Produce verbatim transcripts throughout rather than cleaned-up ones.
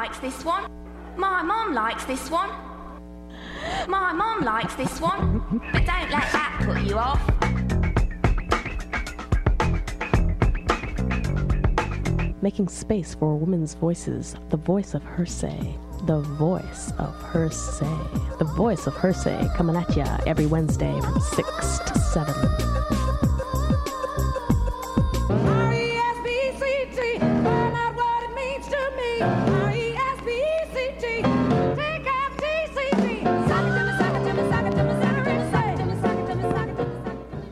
likes this one. My mom likes this one. My mom likes this one. But don't let that put you off. Making space for women's voices, the voice of her say. The voice of her say. The voice of her say coming at ya every Wednesday from six to seven. R E S P C T, find out what it means to me. R E S P C T, take out T C T. Sock it to me, sock it to me, sock it to me, sock it to me, sock it to me, sock it to me, sock it to me.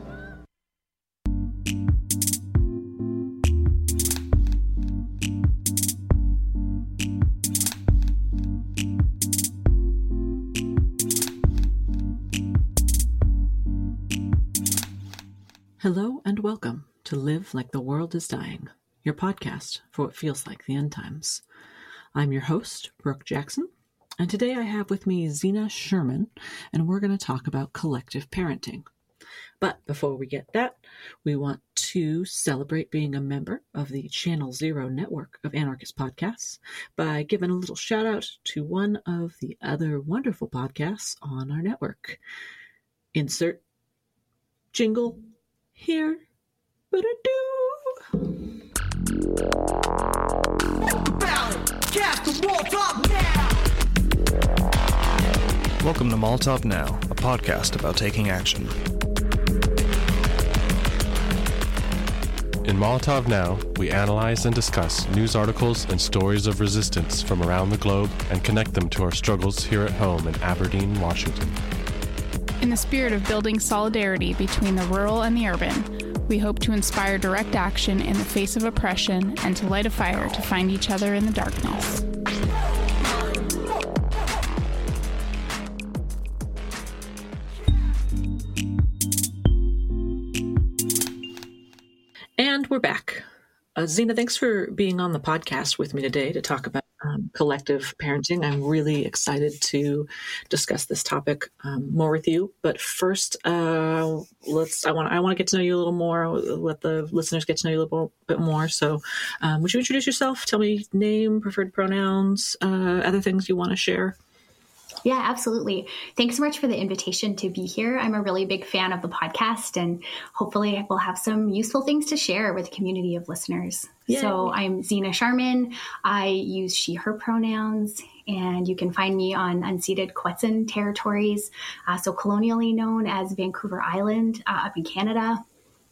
Hello and welcome to Live Like the World is Dying, your podcast for what feels like the end times. I'm your host, Brooke Jackson, and today I have with me Zena Sherman, and we're going to talk about collective parenting. But before we get that, we want to celebrate being a member of the Channel Zero network of anarchist podcasts by giving a little shout out to one of the other wonderful podcasts on our network. Insert jingle here, but I do. Welcome to Molotov Now, a podcast about taking action. In Molotov Now, we analyze and discuss news articles and stories of resistance from around the globe and connect them to our struggles here at home in Aberdeen, Washington. In the spirit of building solidarity between the rural and the urban, we hope to inspire direct action in the face of oppression and to light a fire to find each other in the darkness. And we're back. Uh, Zena, thanks for being on the podcast with me today to talk about um, collective parenting. I'm really excited to discuss this topic um, more with you. But first, uh, let's. I want. I want to get to know you a little more. Let the listeners get to know you a little bit more. So, um, would you introduce yourself? Tell me name, preferred pronouns, uh, other things you want to share. Yeah, absolutely. Thanks so much for the invitation to be here. I'm a really big fan of the podcast, and hopefully we'll have some useful things to share with a community of listeners. Yay. So I'm Zena Sherman. I use she, her pronouns, and you can find me on unceded Quechan territories, uh, so colonially known as Vancouver Island uh, up in Canada.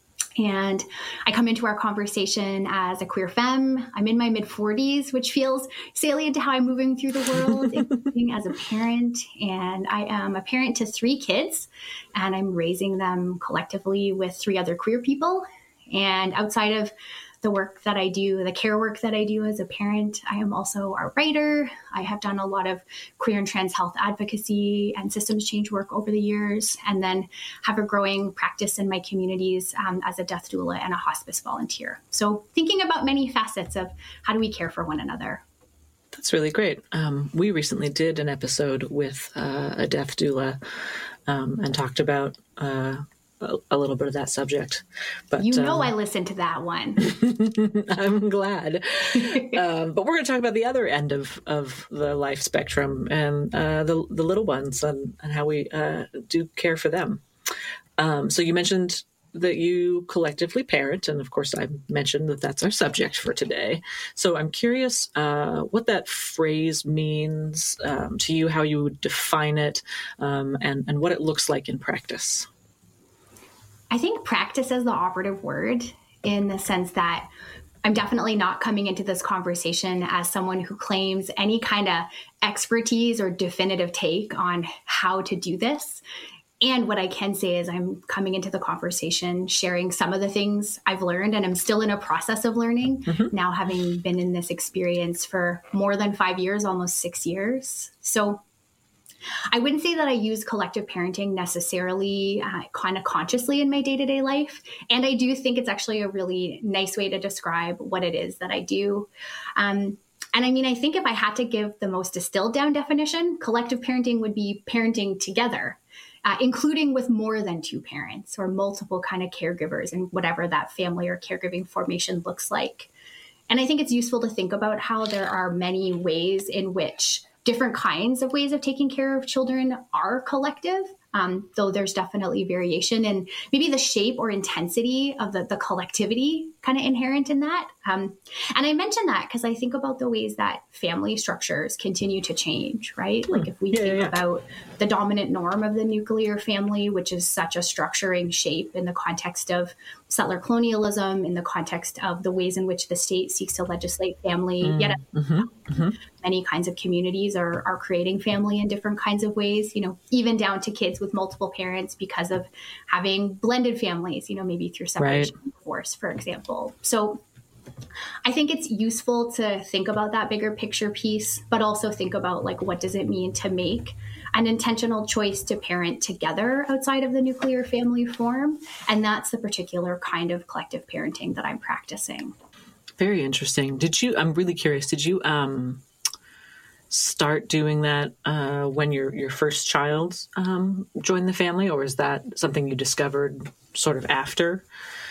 And I come into our conversation as a queer femme. I'm in my mid forties, which feels salient to how I'm moving through the world, including as a parent. And I am a parent to three kids, and I'm raising them collectively with three other queer people. And outside of the work that I do, the care work that I do as a parent, I am also a writer. I have done a lot of queer and trans health advocacy and systems change work over the years, and then have a growing practice in my communities um, as a death doula and a hospice volunteer. So thinking about many facets of how do we care for one another. That's really great. Um, we recently did an episode with uh, a death doula um, and talked about uh, a, a little bit of that subject. But you know, um, I listened to that one. I'm glad. um, but we're going to talk about the other end of, of the life spectrum and uh, the the little ones and, and how we uh, do care for them. Um, so you mentioned that you collectively parent, and of course I mentioned that that's our subject for today. So I'm curious uh, what that phrase means um, to you, how you would define it, um, and, and what it looks like in practice. I think practice is the operative word, in the sense that I'm definitely not coming into this conversation as someone who claims any kind of expertise or definitive take on how to do this. And what I can say is I'm coming into the conversation sharing some of the things I've learned, and I'm still in a process of learning, mm-hmm. now having been in this experience for more than five years, almost six years. So I wouldn't say that I use collective parenting necessarily uh, kind of consciously in my day-to-day life. And I do think it's actually a really nice way to describe what it is that I do. Um, and I mean, I think if I had to give the most distilled down definition, collective parenting would be parenting together, uh, including with more than two parents or multiple kind of caregivers and whatever that family or caregiving formation looks like. and I think it's useful to think about how there are many ways in which different kinds of ways of taking care of children are collective. Um, though there's definitely variation and maybe the shape or intensity of the, the collectivity kind of inherent in that. Um, and I mentioned that because I think about the ways that family structures continue to change, right? Hmm. Like if we yeah, think yeah. about the dominant norm of the nuclear family, which is such a structuring shape in the context of settler colonialism, in the context of the ways in which the state seeks to legislate family, mm. yet mm-hmm. Mm-hmm. many kinds of communities are, are creating family in different kinds of ways, you know, even down to kids with multiple parents because of having blended families, you know, maybe through separation right. and divorce, for example. So I think it's useful to think about that bigger picture piece, but also think about like, what does it mean to make an intentional choice to parent together outside of the nuclear family form? And that's the particular kind of collective parenting that I'm practicing. Very interesting. Did you, I'm really curious, did you, um, start doing that uh, when your your first child um, joined the family, or is that something you discovered sort of after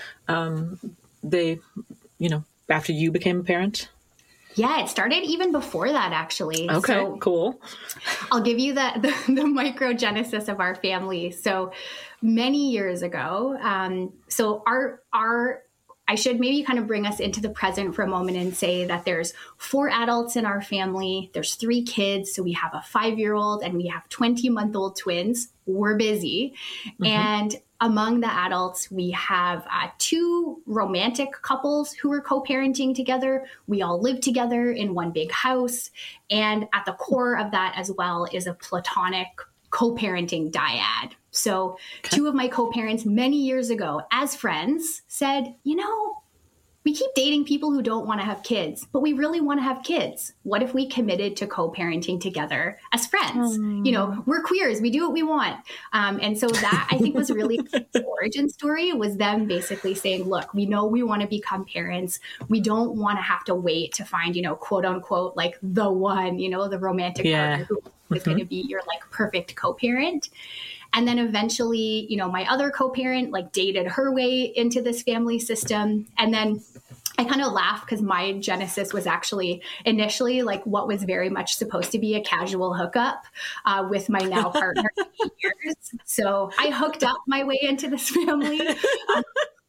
um, they, you know, after you became a parent? Yeah, it started even before that, actually. Okay, so cool. I'll give you the, the, the microgenesis of our family. So many years ago, um, so our our I should maybe kind of bring us into the present for a moment and say that there's four adults in our family. There's three kids. So we have a five-year-old and we have twenty-month-old twins. We're busy. Mm-hmm. And among the adults, we have uh, two romantic couples who are co-parenting together. We all live together in one big house. And at the core of that as well is a platonic co-parenting dyad. So okay. two of my co-parents many years ago as friends said, you know, we keep dating people who don't want to have kids, but we really want to have kids. What if we committed to co-parenting together as friends? Mm. You know, we're queers. We do what we want. Um, and so that I think was really the origin story, was them basically saying, look, we know we want to become parents. We don't want to have to wait to find, you know, quote unquote, like the one, you know, the romantic yeah. partner who mm-hmm. is going to be your like perfect co-parent. And then eventually, you know, my other co-parent like dated her way into this family system. And then I kind of laugh because my genesis was actually initially like what was very much supposed to be a casual hookup uh, with my now partner for eight years. So I hooked up my way into this family. Um,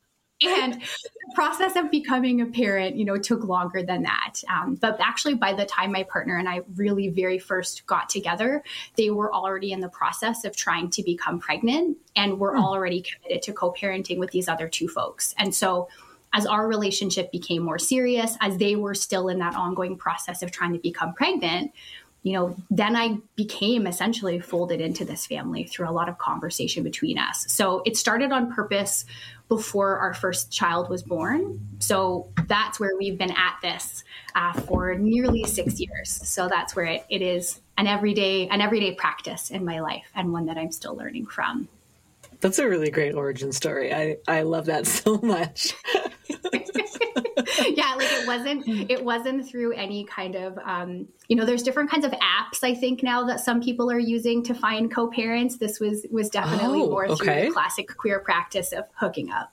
And the process of becoming a parent, you know, took longer than that. Um, but actually, by the time my partner and I really very first got together, they were already in the process of trying to become pregnant and were mm. already committed to co-parenting with these other two folks. And so as our relationship became more serious, as they were still in that ongoing process of trying to become pregnant, you know, then I became essentially folded into this family through a lot of conversation between us. So it started on purpose before our first child was born. So that's where we've been at this uh, for nearly six years. So that's where it, it is an everyday, an everyday practice in my life, and one that I'm still learning from. That's a really great origin story. I, I love that so much. Yeah, like it wasn't, it wasn't through any kind of, um, you know, there's different kinds of apps, I think now that some people are using to find co-parents. This was, was definitely oh, more okay. through the classic queer practice of hooking up.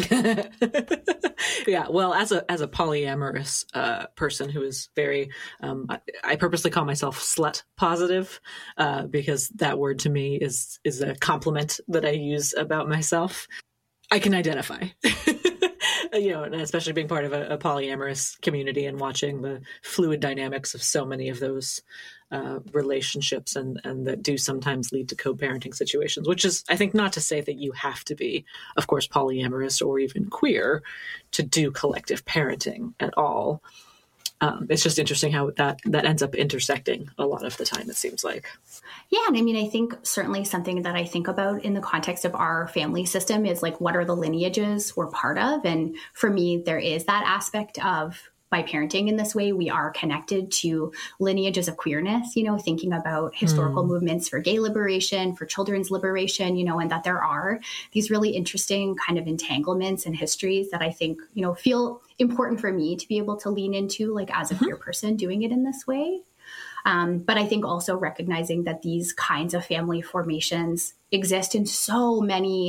Yeah, well, as a as a polyamorous uh, person who is very, um, I, I purposely call myself slut positive uh, because that word to me is is a compliment that I use about myself. I can identify. You know, and especially being part of a, a polyamorous community and watching the fluid dynamics of so many of those uh, relationships and, and that do sometimes lead to co-parenting situations, which is, I think, not to say that you have to be, of course, polyamorous or even queer to do collective parenting at all. Um, it's just interesting how that, that ends up intersecting a lot of the time, it seems like. Yeah. And I mean, I think certainly something that I think about in the context of our family system is like, what are the lineages we're part of? And for me, there is that aspect of, by parenting in this way, we are connected to lineages of queerness, you know, thinking about historical mm. movements for gay liberation, for children's liberation, you know, and that there are these really interesting kind of entanglements and histories that I think, you know, feel important for me to be able to lean into, like as a queer person doing it in this way. Um, but I think also recognizing that these kinds of family formations exist in so many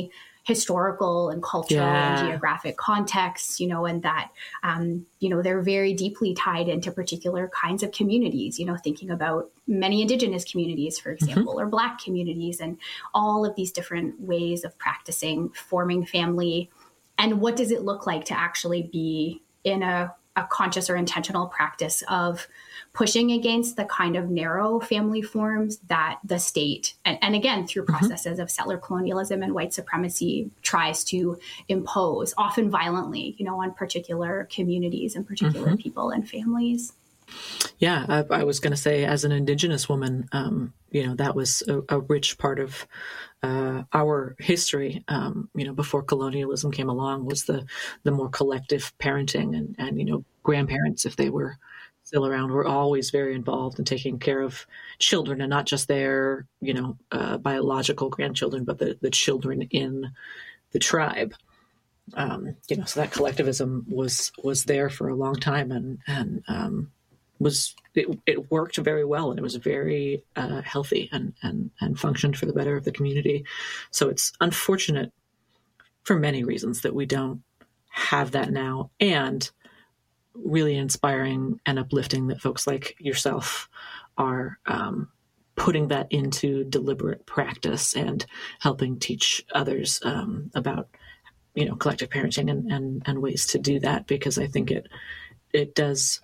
historical and cultural Yeah. and geographic contexts, you know, and that, um, you know, they're very deeply tied into particular kinds of communities, you know, thinking about many Indigenous communities, for example, mm-hmm. or Black communities, and all of these different ways of practicing forming family. And what does it look like to actually be in a, a conscious or intentional practice of pushing against the kind of narrow family forms that the state, and, and again, through processes mm-hmm. of settler colonialism and white supremacy, tries to impose, often violently, you know, on particular communities and particular mm-hmm. people and families. Yeah, I, I was going to say, as an Indigenous woman, um, you know, that was a, a rich part of uh, our history, um, you know, before colonialism came along, was the the more collective parenting, and, and, you know, grandparents, if they were still around, were always very involved in taking care of children, and not just their, you know, uh, biological grandchildren, but the, the children in the tribe. Um, you know, so that collectivism was was there for a long time, and and um, was it, it worked very well, and it was very uh, healthy and and and functioned for the better of the community. So it's unfortunate for many reasons that we don't have that now, and really inspiring and uplifting that folks like yourself are um, putting that into deliberate practice and helping teach others um, about, you know, collective parenting and, and, and ways to do that, because I think it, it does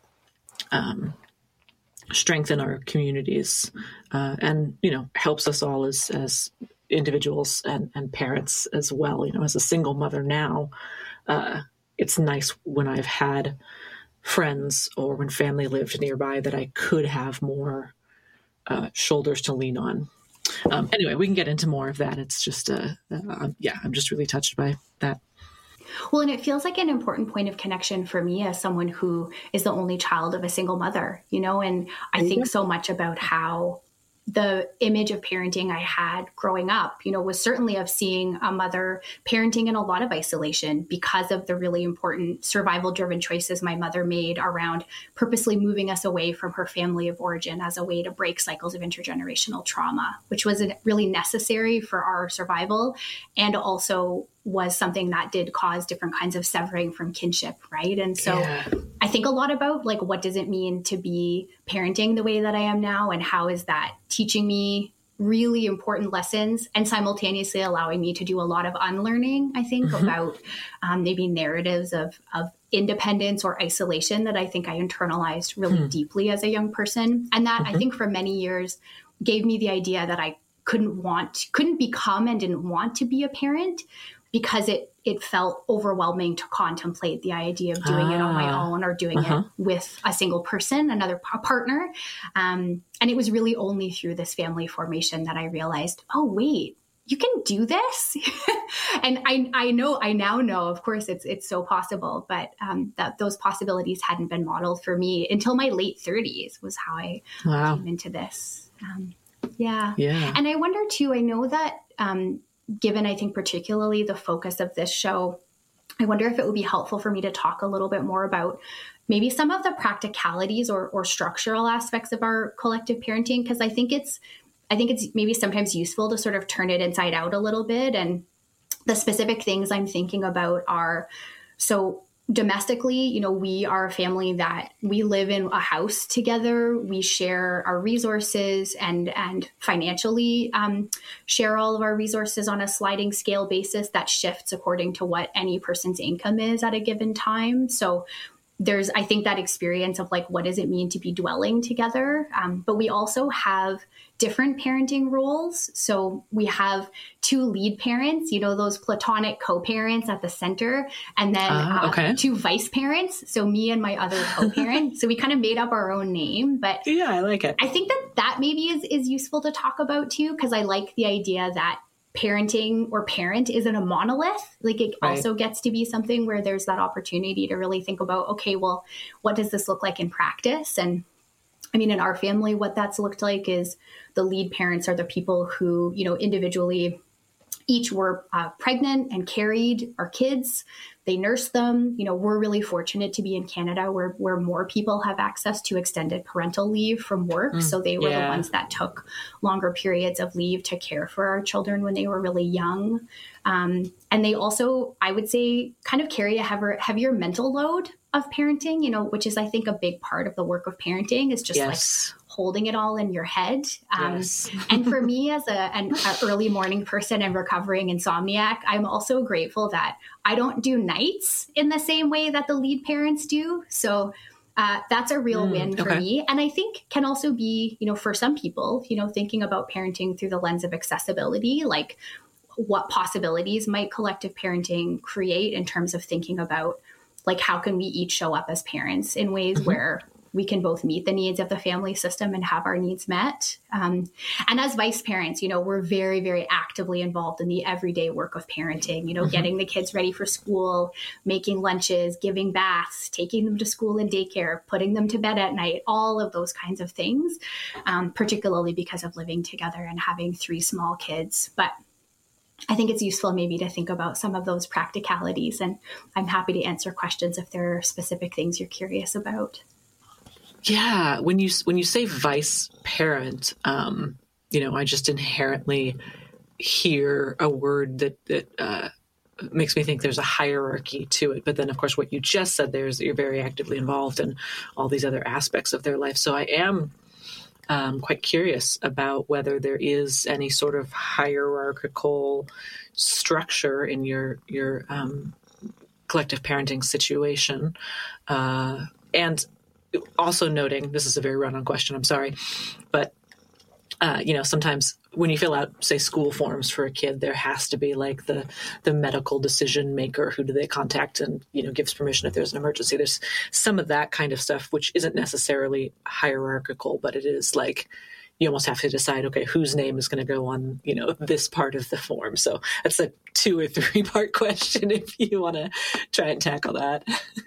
um, strengthen our communities uh, and, you know, helps us all as, as individuals and, and parents as well. You know, as a single mother now, uh, it's nice when I've had friends or when family lived nearby that I could have more uh, shoulders to lean on. Um, anyway, we can get into more of that. It's just, uh, uh, yeah, I'm just really touched by that. Well, and it feels like an important point of connection for me as someone who is the only child of a single mother, you know, and I think so much about how the image of parenting I had growing up, you know, was certainly of seeing a mother parenting in a lot of isolation because of the really important survival driven choices my mother made around purposely moving us away from her family of origin as a way to break cycles of intergenerational trauma, which was really necessary for our survival, and also was something that did cause different kinds of severing from kinship, right? And so yeah. I think a lot about, like, what does it mean to be parenting the way that I am now, and how is that teaching me really important lessons and simultaneously allowing me to do a lot of unlearning, I think, mm-hmm. about um, maybe narratives of, of independence or isolation that I think I internalized really mm. deeply as a young person. And that mm-hmm. I think for many years gave me the idea that I couldn't want, couldn't become and didn't want to be a parent, because it it felt overwhelming to contemplate the idea of doing ah, it on my own or doing uh-huh. it with a single person, another a partner. Um, and it was really only through this family formation that I realized, oh, wait, you can do this. And I I know, I now know, of course, it's it's so possible, but um, that those possibilities hadn't been modeled for me until my late thirties was how I wow. came into this. Um, yeah. yeah. And I wonder too, I know that, um, given, I think, particularly the focus of this show, I wonder if it would be helpful for me to talk a little bit more about maybe some of the practicalities or, or structural aspects of our collective parenting, because I think it's, I think it's maybe sometimes useful to sort of turn it inside out a little bit. And the specific things I'm thinking about are, so domestically, you know, we are a family that we live in a house together. We share our resources and and financially um, share all of our resources on a sliding scale basis that shifts according to what any person's income is at a given time. So there's, I think, that experience of, like, what does it mean to be dwelling together? Um, but we also have different parenting roles. So we have two lead parents, you know, those platonic co-parents at the center, and then uh, okay. uh, two vice parents. So me and my other co-parent. So we kind of made up our own name, but yeah, I like it. I think that that maybe is, is useful to talk about too, because I like the idea that parenting or parent isn't a monolith. Like, it right. also gets to be something where there's that opportunity to really think about, okay, well, what does this look like in practice? And I mean, in our family, what that's looked like is the lead parents are the people who, you know, individually each were uh, pregnant and carried our kids. They nursed them. You know, we're really fortunate to be in Canada where, where more people have access to extended parental leave from work. Mm, so they were yeah. the ones that took longer periods of leave to care for our children when they were really young. Um, and they also, I would say, kind of carry a heavier, heavier mental load of parenting, you know, which is, I think, a big part of the work of parenting is just yes. like holding it all in your head. Um, yes. And for me as a, an a early morning person and recovering insomniac, I'm also grateful that I don't do nights in the same way that the lead parents do. So uh, that's a real mm, win for okay. me. And I think can also be, you know, for some people, you know, thinking about parenting through the lens of accessibility, like what possibilities might collective parenting create in terms of thinking about like, how can we each show up as parents in ways mm-hmm. where we can both meet the needs of the family system and have our needs met. Um, and as vice parents, you know, we're very, very actively involved in the everyday work of parenting, you know, mm-hmm. getting the kids ready for school, making lunches, giving baths, taking them to school and daycare, putting them to bed at night, all of those kinds of things, um, particularly because of living together and having three small kids. But I think it's useful maybe to think about some of those practicalities, and I'm happy to answer questions if there are specific things you're curious about. Yeah, when you when you say vice parent, um, you know, I just inherently hear a word that that uh, makes me think there's a hierarchy to it. But then, of course, what you just said there is that you're very actively involved in all these other aspects of their life. So I am um, quite curious about whether there is any sort of hierarchical structure in your your um, collective parenting situation, uh, and also noting, this is a very run-on question, I'm sorry, but, uh, you know, sometimes when you fill out, say, school forms for a kid, there has to be like the the medical decision maker. Who do they contact and, you know, gives permission if there's an emergency. There's some of that kind of stuff, which isn't necessarily hierarchical, but it is like you almost have to decide, okay, whose name is going to go on, you know, this part of the form. So that's a two or three part question if you want to try and tackle that.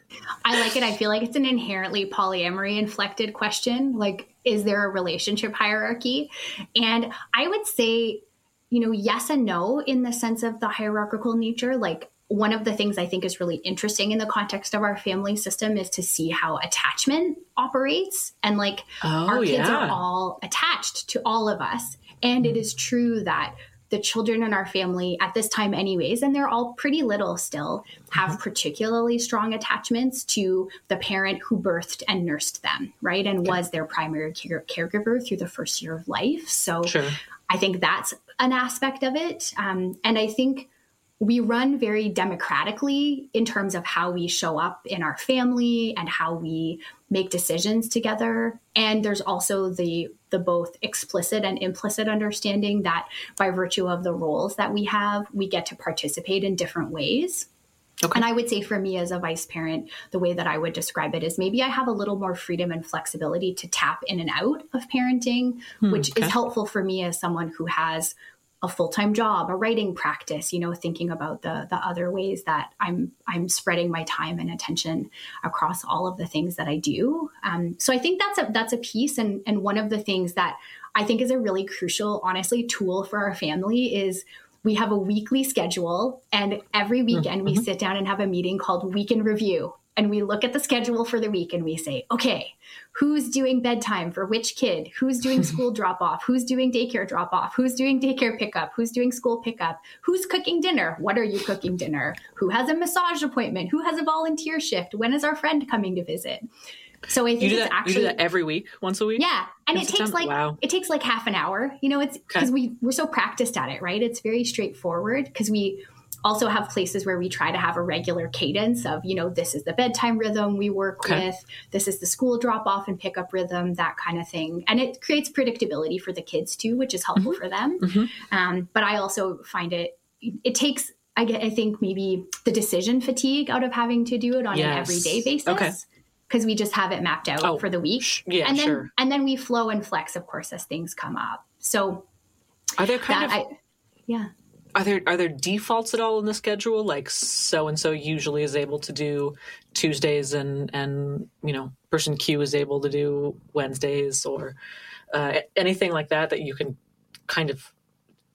I like it. I feel like it's an inherently polyamory inflected question. Like, is there a relationship hierarchy? And I would say, you know, yes and no in the sense of the hierarchical nature. Like, one of the things I think is really interesting in the context of our family system is to see how attachment operates. And like oh, our kids yeah. are all attached to all of us. And it is true that the children in our family at this time anyways, and they're all pretty little still, have mm-hmm. particularly strong attachments to the parent who birthed and nursed them, right? And okay. was their primary care- caregiver through the first year of life. So sure. I think that's an aspect of it. Um, and I think we run very democratically in terms of how we show up in our family and how we make decisions together. And there's also the the both explicit and implicit understanding that by virtue of the roles that we have, we get to participate in different ways. Okay. And I would say for me as a vice parent, the way that I would describe it is maybe I have a little more freedom and flexibility to tap in and out of parenting, hmm, which okay. is helpful for me as someone who has a full-time job, a writing practice, you know, thinking about the the other ways that I'm I'm spreading my time and attention across all of the things that I do. Um, so I think that's a that's a piece, and and one of the things that I think is a really crucial, honestly, tool for our family is we have a weekly schedule, and every weekend mm-hmm. we sit down and have a meeting called Week in Review. And we look at the schedule for the week and we say, okay, who's doing bedtime for which kid? Who's doing school drop off? Who's doing daycare drop off? Who's doing daycare pickup? Who's doing school pickup? Who's cooking dinner? What are you cooking dinner? Who has a massage appointment? Who has a volunteer shift? When is our friend coming to visit? So I think you do it's that, actually you do that every week, once a week. Yeah, and Is it takes like wow. it takes like half an hour. You know, it's because okay. we we're so practiced at it, right? It's very straightforward because we also have places where we try to have a regular cadence of, you know, this is the bedtime rhythm we work okay. with, this is the school drop off and pickup rhythm, that kind of thing. And it creates predictability for the kids too, which is helpful mm-hmm. for them. Mm-hmm. Um, but I also find it, it takes, I, get, I think maybe the decision fatigue out of having to do it on yes. an everyday basis. Okay. Because we just have it mapped out oh, for the week. Yeah, and then, sure. And then we flow and flex, of course, as things come up. So are there kind that, of... I, yeah. Are there are there defaults at all in the schedule? Like so and so usually is able to do Tuesdays, and and you know person Q is able to do Wednesdays, or uh, anything like that that you can kind of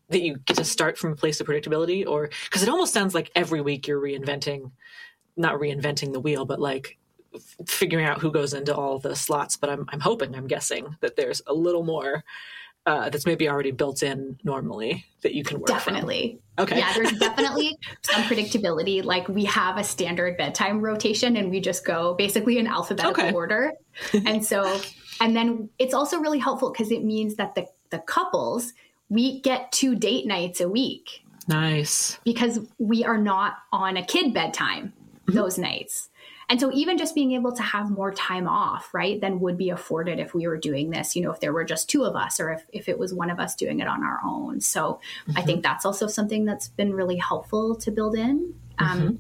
that you get to start from a place of predictability? Or because it almost sounds like every week you're reinventing, not reinventing the wheel, but like f- figuring out who goes into all the slots. But I'm I'm hoping, I'm guessing that there's a little more uh, that's maybe already built in normally that you can work Definitely. from. Okay. Yeah, there's definitely some predictability. Like we have a standard bedtime rotation and we just go basically in alphabetical Okay. order. And so, and then it's also really helpful because it means that the, the couples, we get two date nights a week Nice. because we are not on a kid bedtime those nights. And so even just being able to have more time off, right, than would be afforded if we were doing this, you know, if there were just two of us or if, if it was one of us doing it on our own. So I think that's also something that's been really helpful to build in. Um,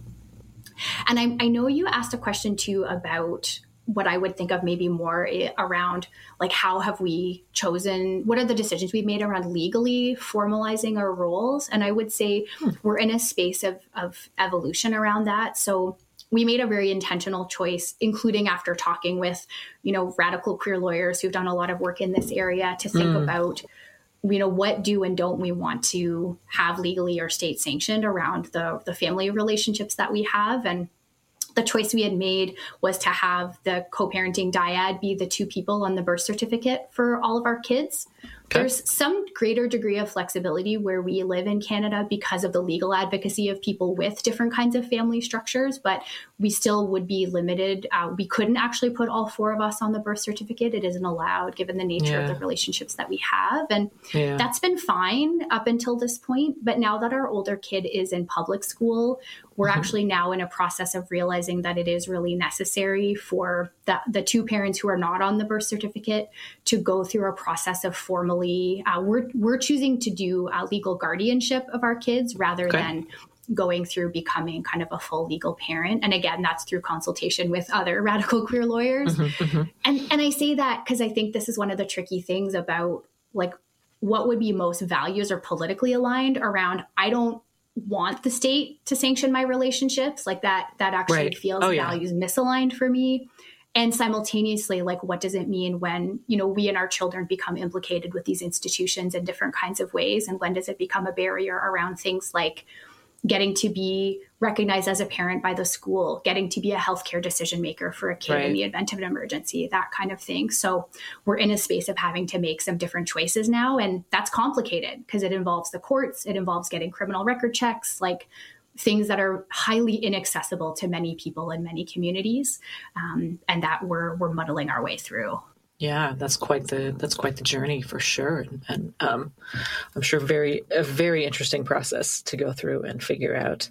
and I, I know you asked a question too about what I would think of maybe more i- around like how have we chosen, what are the decisions we've made around legally formalizing our roles? And I would say we're in a space of, of evolution around that. So we made a very intentional choice, including after talking with, you know, radical queer lawyers who've done a lot of work in this area to think about, you know, what do and don't we want to have legally or state sanctioned around the, the family relationships that we have. And the choice we had made was to have the co-parenting dyad be the two people on the birth certificate for all of our kids. Okay. There's some greater degree of flexibility where we live in Canada because of the legal advocacy of people with different kinds of family structures, but we still would be limited. Uh, we couldn't actually put all four of us on the birth certificate. It isn't allowed given the nature Yeah. of the relationships that we have. And Yeah. that's been fine up until this point. But now that our older kid is in public school, we're Mm-hmm. actually now in a process of realizing that it is really necessary for the, the two parents who are not on the birth certificate to go through a process of formally, uh, we're, we're choosing to do uh, legal guardianship of our kids rather Okay. than going through becoming kind of a full legal parent. And again, that's through consultation with other radical queer lawyers. Mm-hmm, mm-hmm. And, and I say that because I think this is one of the tricky things about like what would be most values or politically aligned around, I don't want the state to sanction my relationships, like that that actually Right. feels Oh, yeah. values misaligned for me. And simultaneously, like what does it mean when, you know, we and our children become implicated with these institutions in different kinds of ways? And when does it become a barrier around things like getting to be recognized as a parent by the school, getting to be a healthcare decision maker for a kid Right. in the event of an emergency, that kind of thing. So we're in a space of having to make some different choices now. And that's complicated because it involves the courts. It involves getting criminal record checks, like things that are highly inaccessible to many people in many communities. Um, and that we're, we're muddling our way through. Yeah, that's quite the that's quite the journey for sure, and, and um, I'm sure very a very interesting process to go through and figure out.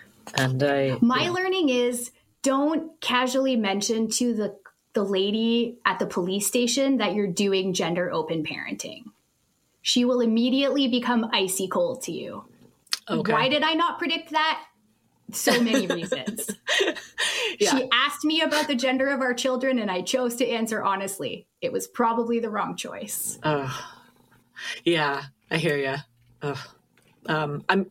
And I, My yeah. learning is don't casually mention to the the lady at the police station that you're doing gender open parenting. She will immediately become icy cold to you. Okay. Why did I not predict that? So many reasons. Yeah. She asked me about the gender of our children and I chose to answer honestly. It was probably the wrong choice. Uh, yeah, I hear you. Um, I'm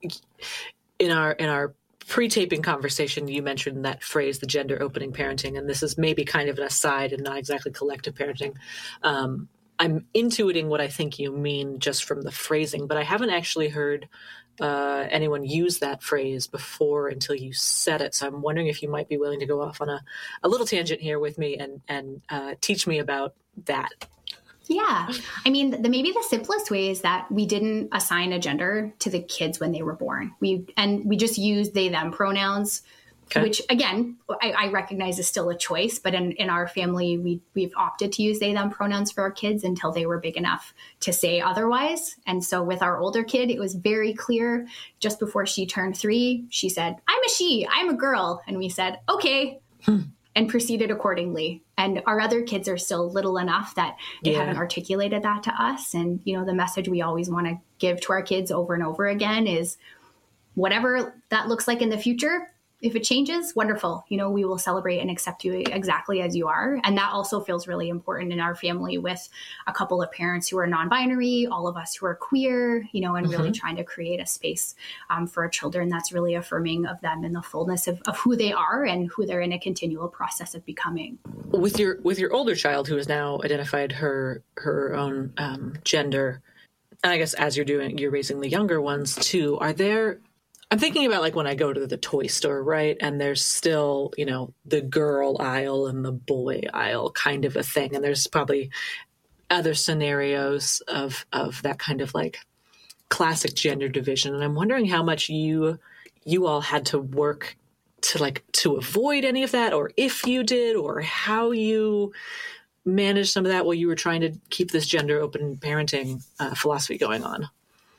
in our in our pre-taping conversation. You mentioned that phrase, the gender opening parenting, and this is maybe kind of an aside and not exactly collective parenting. Um, I'm intuiting what I think you mean just from the phrasing, but I haven't actually heard uh, anyone use that phrase before until you said it. So I'm wondering if you might be willing to go off on a, a little tangent here with me and and uh, teach me about that. Yeah. I mean, the, maybe the simplest way is that we didn't assign a gender to the kids when they were born. We and we just used they, them pronouns, Okay. which again, I, I recognize is still a choice. But in, in our family, we, we've opted to use they, them pronouns for our kids until they were big enough to say otherwise. And so with our older kid, it was very clear just before she turned three, she said, I'm a she, I'm a girl. And we said, okay. Hmm. And proceeded accordingly. And our other kids are still little enough that they Yeah. haven't articulated that to us. And, you know, the message we always want to give to our kids over and over again is whatever that looks like in the future, if it changes, wonderful. You know, we will celebrate and accept you exactly as you are. And that also feels really important in our family with a couple of parents who are non-binary, all of us who are queer, you know, and Mm-hmm. really trying to create a space um, for our children that's really affirming of them in the fullness of, of who they are and who they're in a continual process of becoming. With your with your older child who has now identified her her own um, gender, and I guess as you're doing, you're raising the younger ones too, are there, I'm thinking about like when I go to the toy store, right? And there's still, you know, the girl aisle and the boy aisle kind of a thing. And there's probably other scenarios of, of that kind of like classic gender division. And I'm wondering how much you, you all had to work to like, to avoid any of that, or if you did, or how you managed some of that while you were trying to keep this gender open parenting uh, philosophy going on.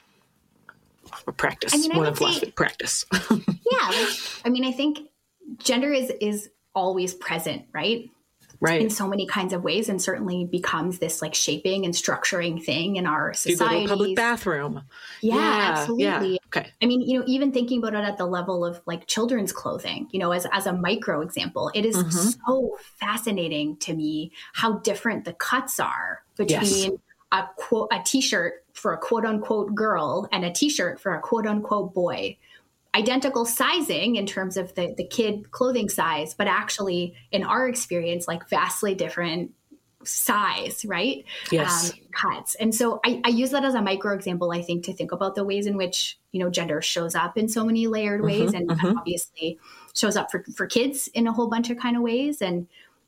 Or practice, I mean, I more than would philosophy, say- practice. Yeah. Like, I mean, I think gender is, is always present, right? Right. In so many kinds of ways, and certainly becomes this like shaping and structuring thing in our You go to society. a public bathroom. Yeah, Yeah, absolutely. yeah. Okay. I mean, you know, even thinking about it at the level of like children's clothing, you know, as, as a micro example, it is Mhm. so fascinating to me how different the cuts are between Yes. a quote, a t-shirt for a quote unquote girl and a t-shirt for a quote unquote boy. Identical sizing in terms of the, the kid clothing size, but actually in our experience, like vastly different size, right? Yes. Um, cuts. And so I, I use that as a micro example, I think, to think about the ways in which, you know, gender shows up in so many layered ways, and mhm. obviously shows up for, for kids in a whole bunch of kind of ways. And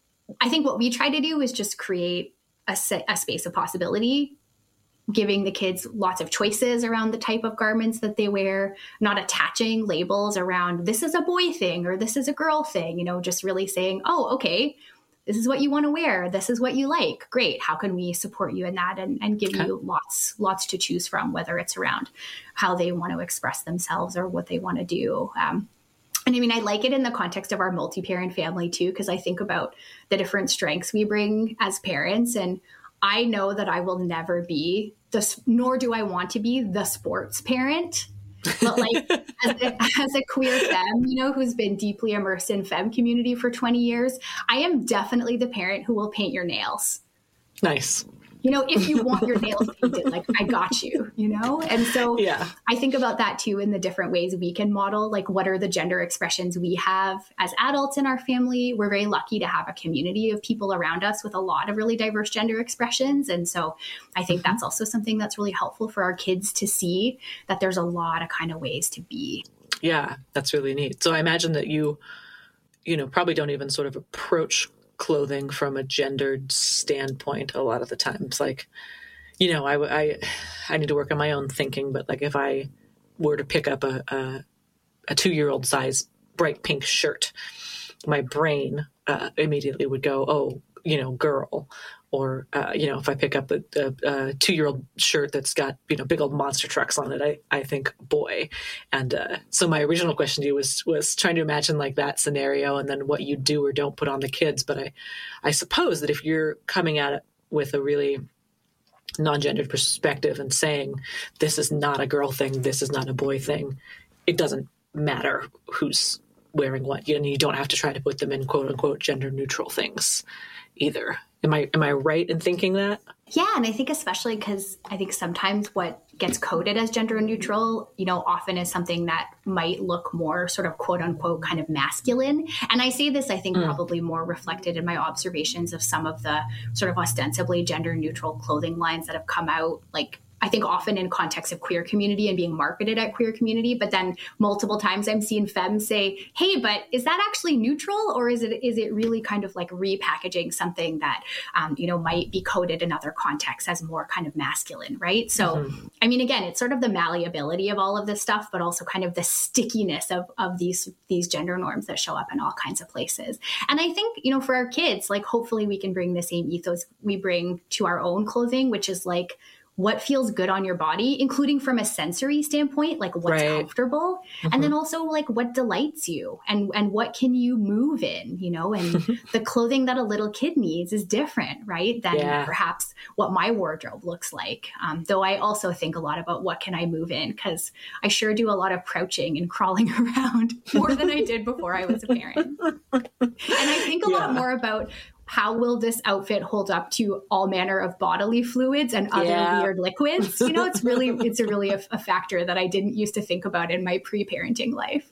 I think what we try to do is just create a, sa- a space of possibility, giving the kids lots of choices around the type of garments that they wear, not attaching labels around this is a boy thing or this is a girl thing, you know, just really saying, oh, okay, this is what you want to wear. This is what you like. Great. How can we support you in that, and, and give Okay. you lots, lots to choose from, whether it's around how they want to express themselves or what they want to do. Um, And I mean, I like it in the context of our multi-parent family too, because I think about the different strengths we bring as parents. And I know that I will never be this, nor do I want to be the sports parent. But like as a, as a queer femme, you know, who's been deeply immersed in femme community for twenty years, I am definitely the parent who will paint your nails. Nice. You know, if you want your nails painted, like I got you, you know? And so Yeah. I think about that too in the different ways we can model, like what are the gender expressions we have as adults in our family. We're very lucky to have a community of people around us with a lot of really diverse gender expressions. And so I think that's also something that's really helpful for our kids to see, that there's a lot of kind of ways to be. Yeah, that's really neat. So I imagine that you, you know, probably don't even sort of approach clothing from a gendered standpoint a lot of the times. Like, you know, I, I, I need to work on my own thinking, but like if I were to pick up a, a, a two-year-old size bright pink shirt, my brain uh, immediately would go, oh, you know, girl. Or, uh, you know, if I pick up a, a, a two-year-old shirt that's got, you know, big old monster trucks on it, I, I think boy. And uh, so my original question to you was was trying to imagine like that scenario and then what you do or don't put on the kids. But I, I suppose that if you're coming at it with a really non-gendered perspective and saying this is not a girl thing, this is not a boy thing, it doesn't matter who's wearing what. You know, you don't have to try to put them in quote unquote gender neutral things either. Am I am I right in thinking that? Yeah, and I think especially because I think sometimes what gets coded as gender neutral, you know, often is something that might look more sort of quote unquote kind of masculine. And I say this, I think, mm. probably more reflected in my observations of some of the sort of ostensibly gender neutral clothing lines that have come out, like I think often in context of queer community and being marketed at queer community, but then multiple times I'm seeing femmes say, hey, but is that actually neutral? Or is it is it really kind of like repackaging something that, um, you know, might be coded in other contexts as more kind of masculine, right? So, mm-hmm. I mean, again, it's sort of the malleability of all of this stuff, but also kind of the stickiness of, of these, these gender norms that show up in all kinds of places. And I think, you know, for our kids, like hopefully we can bring the same ethos we bring to our own clothing, which is like, what feels good on your body, including from a sensory standpoint, like what's right. comfortable, mm-hmm. and then also like what delights you and, and what can you move in, you know, and the clothing that a little kid needs is different, right, than yeah. perhaps what my wardrobe looks like. Um, though I also think a lot about what can I move in, because I sure do a lot of crouching and crawling around more than I did before I was a parent. And I think a yeah. lot more about how will this outfit hold up to all manner of bodily fluids and other yeah. weird liquids? You know, it's really, it's a really a, a factor that I didn't used to think about in my pre-parenting life.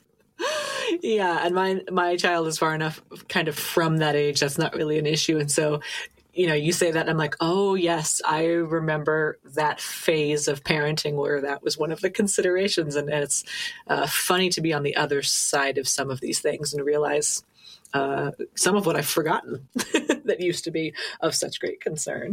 Yeah. And my, my child is far enough kind of from that age. That's not really an issue. And so you know, you say that, and I'm like, oh, yes, I remember that phase of parenting where that was one of the considerations. And it's uh, funny to be on the other side of some of these things and realize uh, some of what I've forgotten that used to be of such great concern.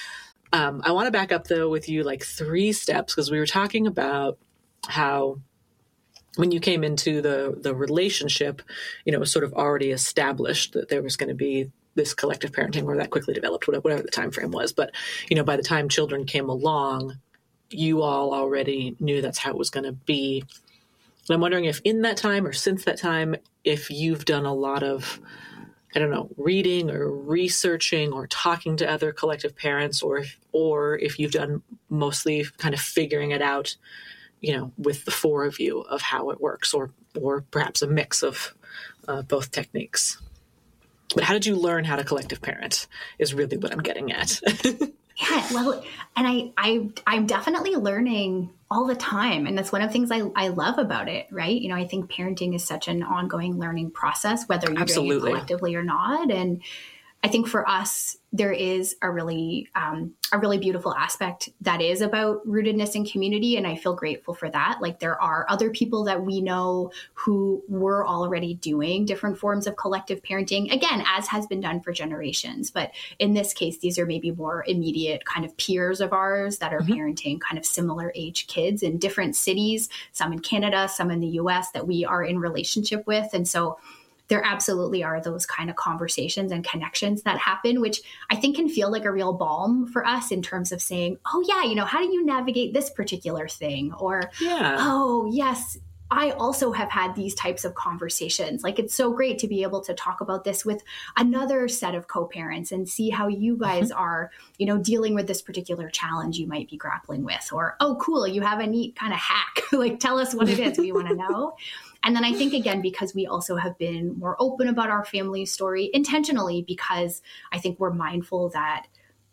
Um, I want to back up, though, with you like three steps, because we were talking about how when you came into the, the relationship, you know, it was sort of already established that there was going to be this collective parenting, or that quickly developed, whatever the time frame was. But, you know, by the time children came along, you all already knew that's how it was going to be. And I'm wondering if in that time or since that time, if you've done a lot of, I don't know, reading or researching or talking to other collective parents, or if, or if you've done mostly kind of figuring it out, you know, with the four of you of how it works, or, or perhaps a mix of uh, both techniques. But how did you learn how to collective parent is really what I'm getting at. Yeah, well, and I, I, I'm definitely learning all the time. And that's one of the things I, I love about it, right? You know, I think parenting is such an ongoing learning process, whether you're Absolutely. doing it collectively or not. And I think for us, there is a really, um, a really beautiful aspect that is about rootedness in community. And I feel grateful for that. Like, there are other people that we know who were already doing different forms of collective parenting, again, as has been done for generations. But in this case, these are maybe more immediate kind of peers of ours that are mm-hmm. parenting kind of similar age kids in different cities, some in Canada, some in the U S that we are in relationship with. And so there absolutely are those kind of conversations and connections that happen, which I think can feel like a real balm for us in terms of saying, oh, yeah, you know, how do you navigate this particular thing? Or, yeah. oh, yes, I also have had these types of conversations. Like, it's so great to be able to talk about this with another set of co-parents and see how you guys mm-hmm. are, you know, dealing with this particular challenge you might be grappling with. Or, oh, cool, you have a neat kind of hack. Like, tell us what it is. We want to know. And then I think, again, because we also have been more open about our family story intentionally, because I think we're mindful that,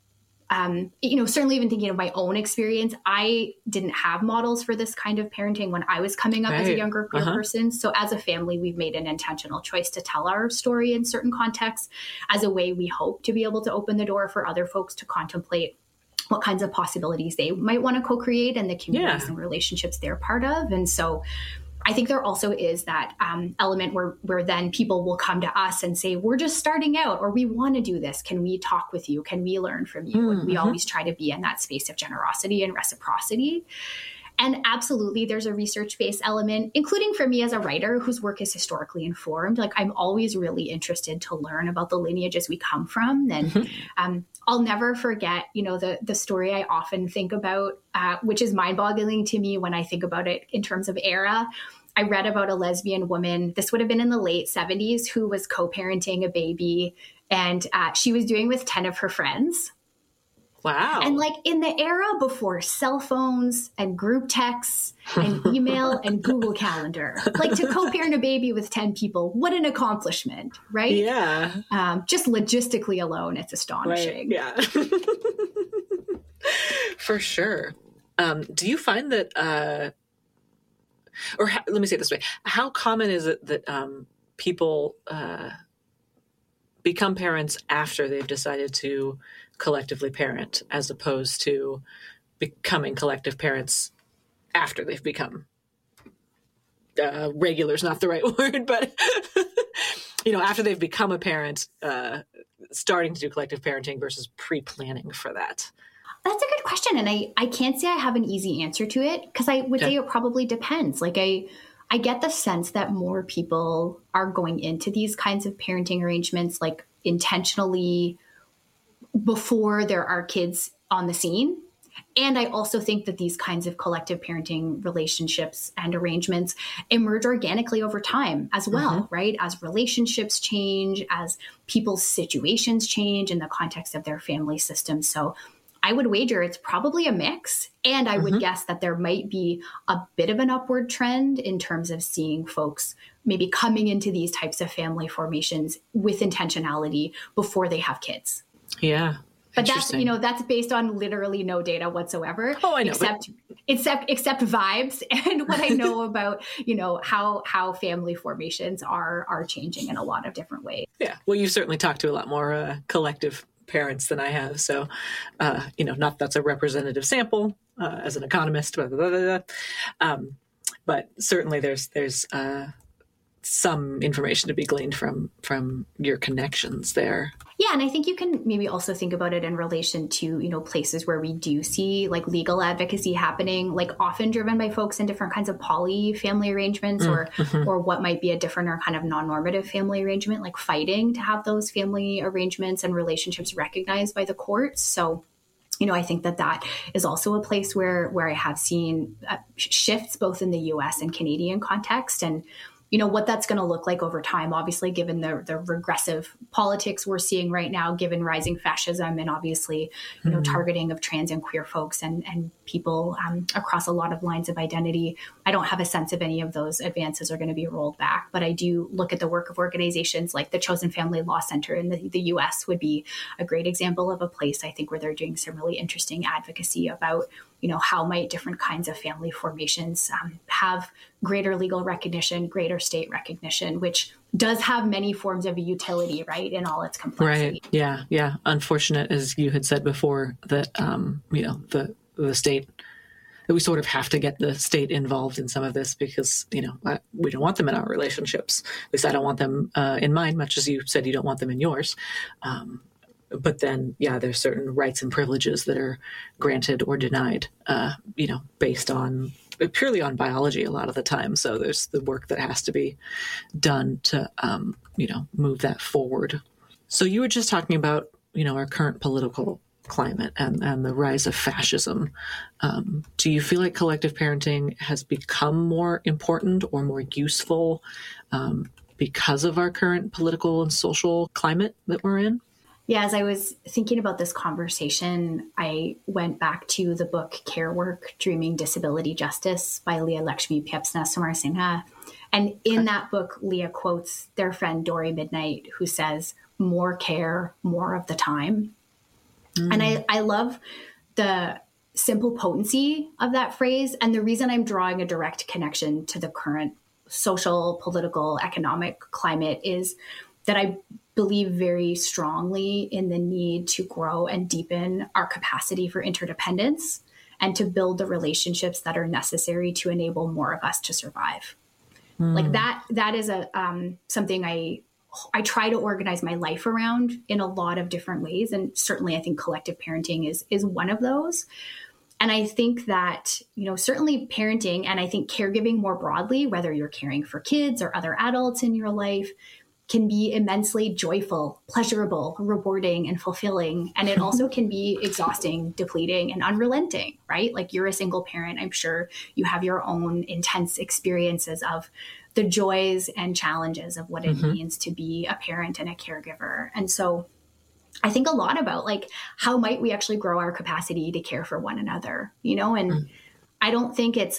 um, you know, certainly even thinking of my own experience, I didn't have models for this kind of parenting when I was coming up right. as a younger queer uh-huh. person. So as a family, we've made an intentional choice to tell our story in certain contexts as a way we hope to be able to open the door for other folks to contemplate what kinds of possibilities they might want to co-create and the communities yeah. and relationships they're part of. And so I think there also is that um, element where, where then people will come to us and say, we're just starting out, or we want to do this. Can we talk with you? Can we learn from you? Mm-hmm. And we always try to be in that space of generosity and reciprocity. And absolutely, there's a research-based element, including for me as a writer whose work is historically informed. Like, I'm always really interested to learn about the lineages we come from. And mm-hmm. um, I'll never forget, you know, the the story I often think about, uh, which is mind-boggling to me when I think about it in terms of era. I read about a lesbian woman, this would have been in the late seventies, who was co-parenting a baby, and uh, she was doing with ten of her friends. Wow. And like in the era before cell phones and group texts and email and Google Calendar, like to co-parent a baby with ten people, what an accomplishment, right? Yeah. Um, just logistically alone, it's astonishing. Right. Yeah. For sure. Um, do you find that, uh, or ha- let me say it this way, how common is it that um, people uh, become parents after they've decided to collectively parent, as opposed to becoming collective parents after they've become uh, regular is not the right word, but you know, after they've become a parent, uh, starting to do collective parenting versus pre-planning for that? That's a good question. And I, I can't say I have an easy answer to it, because I would okay. say it probably depends. Like I, I get the sense that more people are going into these kinds of parenting arrangements, like intentionally before there are kids on the scene. And I also think that these kinds of collective parenting relationships and arrangements emerge organically over time as well, mm-hmm. right? As relationships change, as people's situations change in the context of their family system. So I would wager it's probably a mix. And I mm-hmm. would guess that there might be a bit of an upward trend in terms of seeing folks maybe coming into these types of family formations with intentionality before they have kids. Yeah. But that's, you know, that's based on literally no data whatsoever. Oh, I know. Except, but... except, except vibes and what I know about, you know, how, how family formations are, are changing in a lot of different ways. Yeah. Well, you've certainly talked to a lot more uh, collective parents than I have. So, uh, you know, not that's a representative sample uh, as an economist, blah, blah, blah, blah. Um, but certainly there's there's uh, some information to be gleaned from from your connections there. Yeah, and I think you can maybe also think about it in relation to, you know, places where we do see like legal advocacy happening, like often driven by folks in different kinds of poly family arrangements or mm-hmm. or what might be a different or kind of non-normative family arrangement, like fighting to have those family arrangements and relationships recognized by the courts. So, you know, I think that that is also a place where where I have seen uh, shifts both in the U S and Canadian context. And you know, what that's going to look like over time, obviously, given the, the regressive politics we're seeing right now, given rising fascism and obviously, you know, mm-hmm. targeting of trans and queer folks and, and people um, across a lot of lines of identity. I don't have a sense of any of those advances are going to be rolled back, but I do look at the work of organizations like the Chosen Family Law Center in the, the U S would be a great example of a place, I think, where they're doing some really interesting advocacy about, you know, how might different kinds of family formations um, have greater legal recognition, greater state recognition, which does have many forms of utility, right, in all its complexity. Right. Yeah. Yeah. Unfortunate, as you had said before, that, um, you know, the the state, that we sort of have to get the state involved in some of this because, you know, I, we don't want them in our relationships. At least I don't want them uh, in mine, much as you said you don't want them in yours. Um, But then, yeah, there's certain rights and privileges that are granted or denied, uh, you know, based on purely on biology a lot of the time. So there's the work that has to be done to, um, you know, move that forward. So you were just talking about, you know, our current political climate and, and the rise of fascism. Um, do you feel like collective parenting has become more important or more useful um, because of our current political and social climate that we're in? Yeah, as I was thinking about this conversation, I went back to the book Care Work, Dreaming Disability Justice by Leah Lakshmi Pyapsna Samarsingha. And in that book, Leah quotes their friend Dory Midnight, who says, more care, more of the time. Mm. And I, I love the simple potency of that phrase. And the reason I'm drawing a direct connection to the current social, political, economic climate is that I believe very strongly in the need to grow and deepen our capacity for interdependence and to build the relationships that are necessary to enable more of us to survive. Mm. Like that, that is a um, something I I try to organize my life around in a lot of different ways. And certainly I think collective parenting is is one of those. And I think that, you know, certainly parenting and I think caregiving more broadly, whether you're caring for kids or other adults in your life, can be immensely joyful, pleasurable, rewarding, and fulfilling. And it also can be exhausting, depleting, and unrelenting, right? Like you're a single parent. I'm sure you have your own intense experiences of the joys and challenges of what it mm-hmm. means to be a parent and a caregiver. And so I think a lot about like, how might we actually grow our capacity to care for one another, you know? And mm. I don't think it's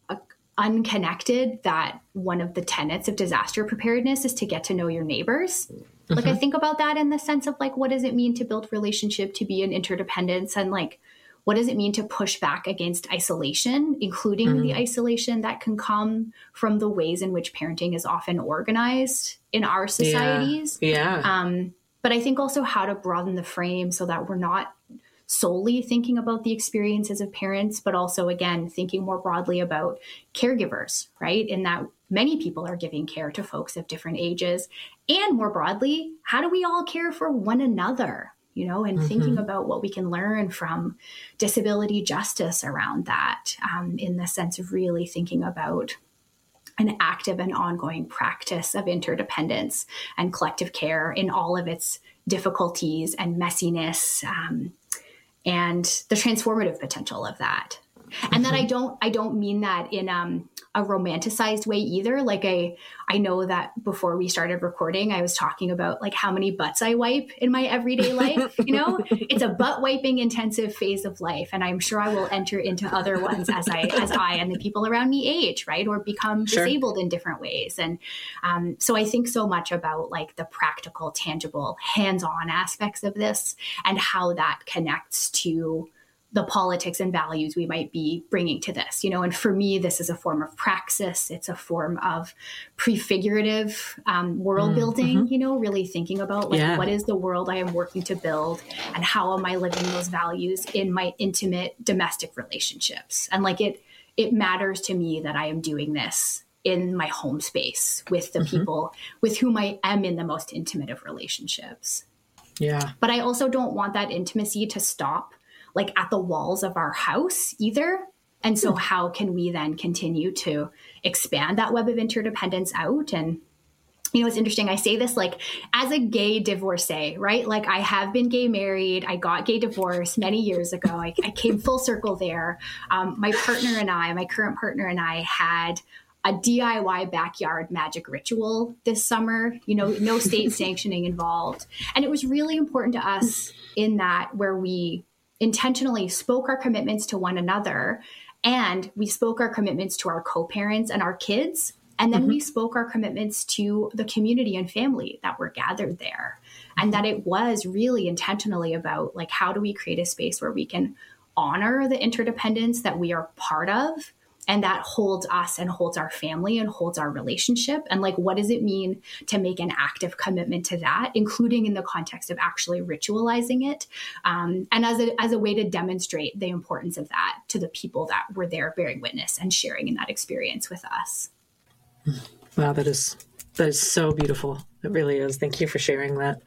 unconnected that one of the tenets of disaster preparedness is to get to know your neighbors. Mm-hmm. Like I think about that in the sense of like, what does it mean to build relationship, to be in interdependence, and like, what does it mean to push back against isolation, including mm-hmm. the isolation that can come from the ways in which parenting is often organized in our societies. Yeah. yeah. Um, but I think also how to broaden the frame so that we're not solely thinking about the experiences of parents, but also, again, thinking more broadly about caregivers, right? In that many people are giving care to folks of different ages. And more broadly, how do we all care for one another, you know, and mm-hmm. thinking about what we can learn from disability justice around that, um, in the sense of really thinking about an active and ongoing practice of interdependence and collective care in all of its difficulties and messiness, um, and the transformative potential of that. And mm-hmm. that I don't, I don't mean that in um, a romanticized way either. Like I, I know that before we started recording, I was talking about like how many butts I wipe in my everyday life. You know, it's a butt wiping intensive phase of life. And I'm sure I will enter into other ones as I, as I and the people around me age, right. Or become sure. disabled in different ways. And um, so I think so much about like the practical, tangible, hands-on aspects of this and how that connects to the politics and values we might be bringing to this, you know, and for me, this is a form of praxis. It's a form of prefigurative um, world building, mm-hmm. you know, really thinking about like, yeah. what is the world I am working to build and how am I living those values in my intimate domestic relationships? And like, it, it matters to me that I am doing this in my home space with the mm-hmm. people with whom I am in the most intimate of relationships. Yeah. But I also don't want that intimacy to stop like at the walls of our house either. And so how can we then continue to expand that web of interdependence out? And, you know, it's interesting. I say this like as a gay divorcee, right? Like I have been gay married. I got gay divorced many years ago. I, I came full circle there. Um, my partner and I, my current partner and I had a D I Y backyard magic ritual this summer, you know, no state sanctioning involved. And it was really important to us in that where we intentionally spoke our commitments to one another, and we spoke our commitments to our co-parents and our kids. And then mm-hmm. we spoke our commitments to the community and family that were gathered there. And that it was really intentionally about like, how do we create a space where we can honor the interdependence that we are part of, and that holds us and holds our family and holds our relationship. And like, what does it mean to make an active commitment to that, including in the context of actually ritualizing it. Um, and as a, as a way to demonstrate the importance of that to the people that were there bearing witness and sharing in that experience with us. Wow, that is, that is so beautiful. It really is. Thank you for sharing that.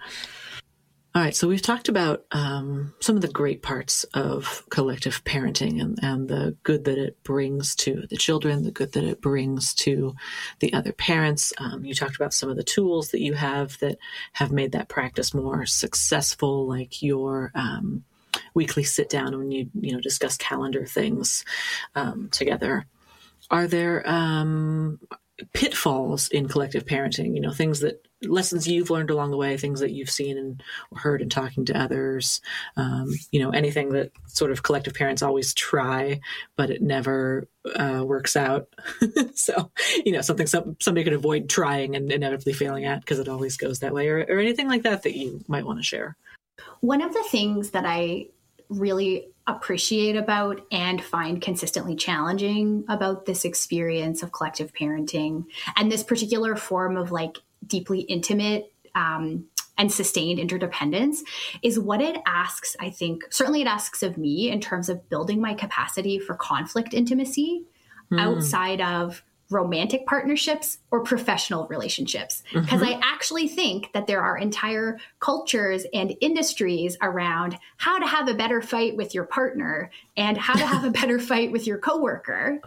All right, so we've talked about um, some of the great parts of collective parenting and, and the good that it brings to the children, the good that it brings to the other parents. Um, you talked about some of the tools that you have that have made that practice more successful, like your um, weekly sit down when you you know discuss calendar things um, together. Are there um, pitfalls in collective parenting? You know, things that lessons you've learned along the way, things that you've seen and heard in talking to others, um, you know, anything that sort of collective parents always try, but it never uh, works out. So, you know, something some, somebody could avoid trying and inevitably failing at because it always goes that way, or, or anything like that that you might want to share. One of the things that I really appreciate about and find consistently challenging about this experience of collective parenting and this particular form of like deeply intimate um, and sustained interdependence is what it asks, I think, certainly it asks of me in terms of building my capacity for conflict intimacy mm. outside of romantic partnerships or professional relationships. Because mm-hmm. I actually think that there are entire cultures and industries around how to have a better fight with your partner and how to have a better fight with your coworker.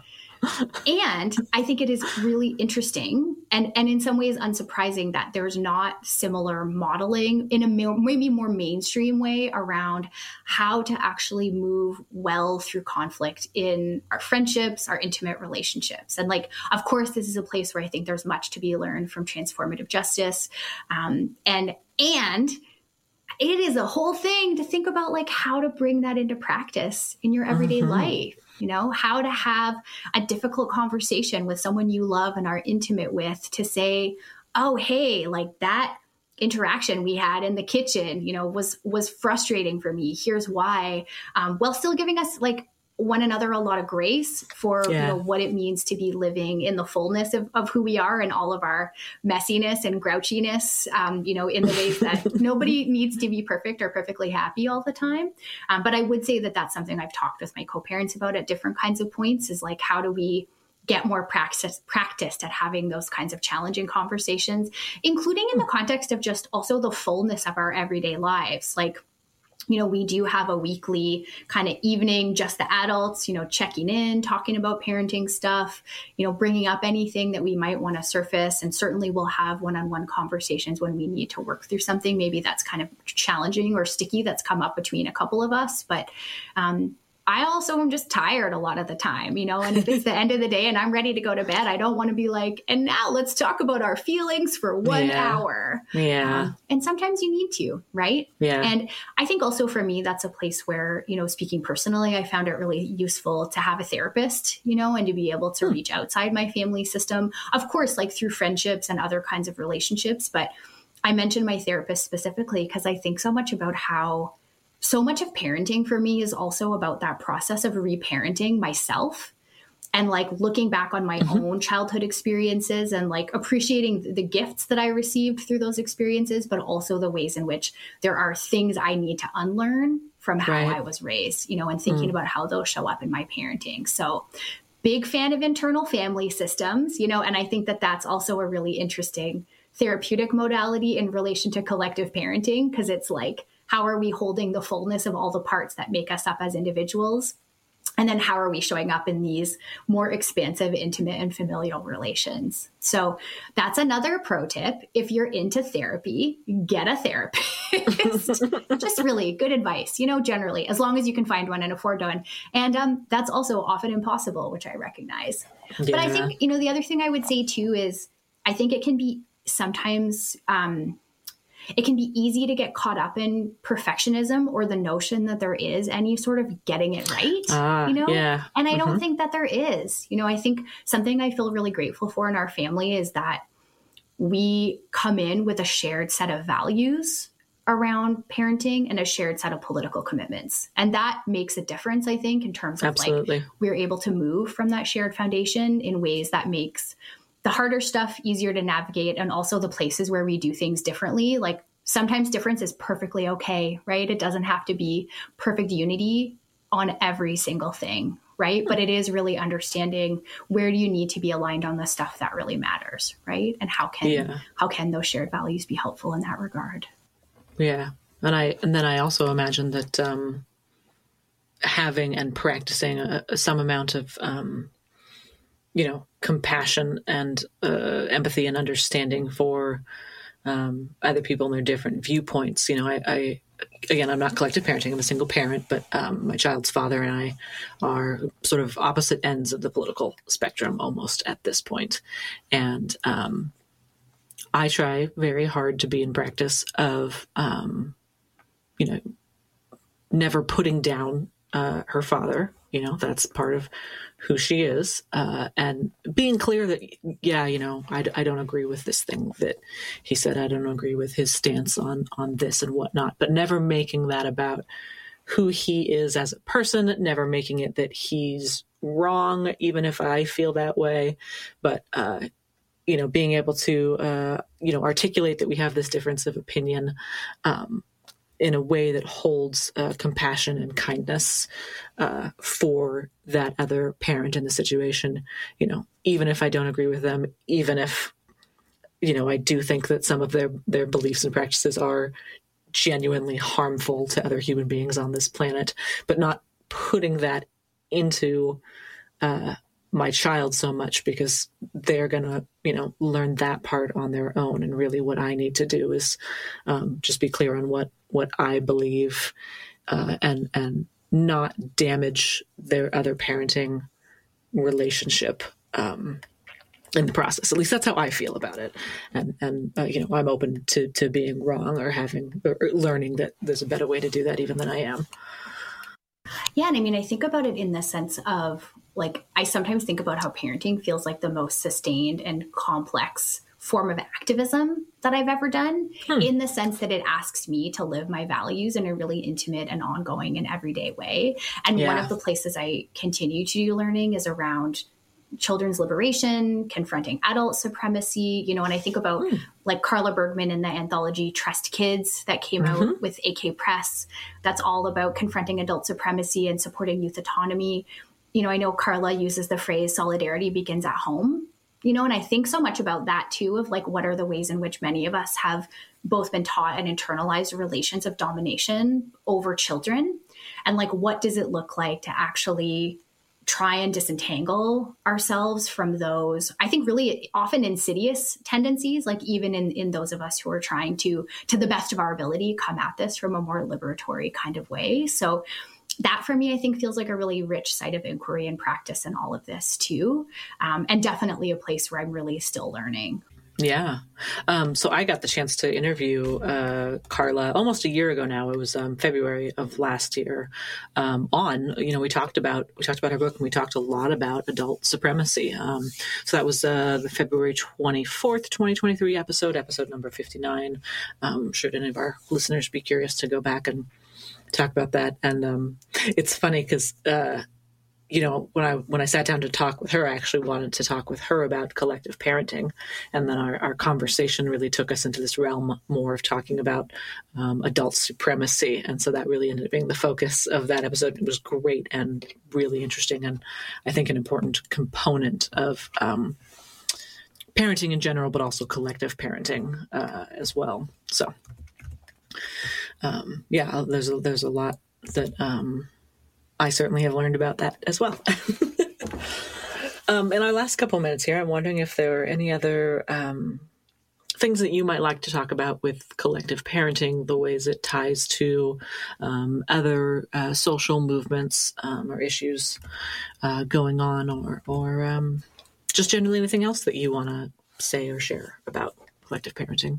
And I think it is really interesting and, and in some ways unsurprising that there's not similar modeling in a maybe more mainstream way around how to actually move well through conflict in our friendships, our intimate relationships. And like, of course, this is a place where I think there's much to be learned from transformative justice. Um, and, and it is a whole thing to think about like how to bring that into practice in your everyday mm-hmm. life. You know, how to have a difficult conversation with someone you love and are intimate with to say, oh, hey, like that interaction we had in the kitchen, you know, was was frustrating for me. Here's why. Um, while still giving us like one another a lot of grace for yeah. you know, what it means to be living in the fullness of, of who we are and all of our messiness and grouchiness, um, you know, in the ways that nobody needs to be perfect or perfectly happy all the time. Um, but I would say that that's something I've talked with my co-parents about at different kinds of points is like, how do we get more practice, practiced at having those kinds of challenging conversations, including in the context of just also the fullness of our everyday lives. Like, you know, we do have a weekly kind of evening, just the adults, you know, checking in, talking about parenting stuff, you know, bringing up anything that we might want to surface. And certainly we'll have one-on-one conversations when we need to work through something. Maybe that's kind of challenging or sticky that's come up between a couple of us. But um, I also am just tired a lot of the time, you know, and if it's the end of the day and I'm ready to go to bed, I don't want to be like, and now let's talk about our feelings for one yeah. hour. Yeah. Um, and sometimes you need to, right? Yeah. And I think also for me, that's a place where, you know, speaking personally, I found it really useful to have a therapist, you know, and to be able to hmm. reach outside my family system, of course, like through friendships and other kinds of relationships. But I mentioned my therapist specifically because I think so much about how so much of parenting for me is also about that process of reparenting myself and like looking back on my mm-hmm. own childhood experiences and like appreciating the gifts that I received through those experiences, but also the ways in which there are things I need to unlearn from how right. I was raised, you know, and thinking mm. about how those show up in my parenting. So big fan of internal family systems, you know, and I think that that's also a really interesting therapeutic modality in relation to collective parenting, because it's like, how are we holding the fullness of all the parts that make us up as individuals? And then how are we showing up in these more expansive, intimate, and familial relations? So that's another pro tip. If you're into therapy, get a therapist. Just really good advice, you know, generally, as long as you can find one and afford one. And um, that's also often impossible, which I recognize. Yeah. But I think, you know, the other thing I would say too is I think it can be sometimes... Um, It can be easy to get caught up in perfectionism or the notion that there is any sort of getting it right, uh, you know? Yeah. And I mm-hmm. don't think that there is. You know, I think something I feel really grateful for in our family is that we come in with a shared set of values around parenting and a shared set of political commitments. And that makes a difference, I think, in terms of Absolutely. like we're able to move from that shared foundation in ways that makes the harder stuff easier to navigate, and also the places where we do things differently. Like sometimes difference is perfectly okay, right? It doesn't have to be perfect unity on every single thing, right? But it is really understanding where do you need to be aligned on the stuff that really matters, right? And how can yeah. how can those shared values be helpful in that regard? Yeah, and I and then I also imagine that um, having and practicing a, a, some amount of um, you know, compassion and uh, empathy and understanding for um, other people and their different viewpoints. You know, I, I, again, I'm not collective parenting. I'm a single parent, but um, my child's father and I are sort of opposite ends of the political spectrum almost at this point. And um, I try very hard to be in practice of, um, you know, never putting down uh, her father. You know, that's part of who she is, uh, and being clear that, yeah, you know, I, I don't agree with this thing that he said. I don't agree with his stance on, on this and whatnot, but never making that about who he is as a person, never making it that he's wrong, even if I feel that way. But, uh, you know, being able to, uh, you know, articulate that we have this difference of opinion, um, in a way that holds uh, compassion and kindness uh, for that other parent in the situation, you know, even if I don't agree with them, even if, you know, I do think that some of their, their beliefs and practices are genuinely harmful to other human beings on this planet, but not putting that into uh, my child so much, because they're going to, you know, learn that part on their own. And really what I need to do is um, just be clear on what, what I believe uh, and, and not damage their other parenting relationship um, in the process. At least that's how I feel about it. And, and uh, you know, I'm open to, to being wrong or having, or learning that there's a better way to do that even than I am. Yeah. And I mean, I think about it in the sense of, like, I sometimes think about how parenting feels like the most sustained and complex form of activism that I've ever done, hmm. in the sense that it asks me to live my values in a really intimate and ongoing and everyday way. And yeah. one of the places I continue to do learning is around children's liberation, confronting adult supremacy, you know, and I think about hmm. like Carla Bergman in the anthology Trust Kids that came mm-hmm. out with A K Press. That's all about confronting adult supremacy and supporting youth autonomy. You know, I know Carla uses the phrase solidarity begins at home, you know, and I think so much about that too, of like, what are the ways in which many of us have both been taught and internalized relations of domination over children? And like, what does it look like to actually try and disentangle ourselves from those, I think, really often insidious tendencies, like even in, in those of us who are trying to, to the best of our ability, come at this from a more liberatory kind of way. So that for me, I think, feels like a really rich site of inquiry and practice in all of this too. Um, and definitely a place where I'm really still learning. Yeah. Um, so I got the chance to interview uh, Carla almost a year ago now. It was um, February of last year. Um, on, you know, we talked about we talked about her book, and we talked a lot about adult supremacy. Um, so that was uh, the February twenty-fourth, twenty twenty-three episode, episode number fifty-nine. Um, should any of our listeners be curious to go back and talk about that. And um, it's funny because, uh, you know, when I when I sat down to talk with her, I actually wanted to talk with her about collective parenting. And then our, our conversation really took us into this realm more of talking about um, adult supremacy. And so that really ended up being the focus of that episode. It was great and really interesting, and I think an important component of um, parenting in general, but also collective parenting uh, as well. So, um, yeah, there's a, there's a lot that um, I certainly have learned about that as well. um, in our last couple minutes here, I'm wondering if there are any other um, things that you might like to talk about with collective parenting, the ways it ties to um, other uh, social movements um, or issues uh, going on, or, or um, just generally anything else that you want to say or share about collective parenting.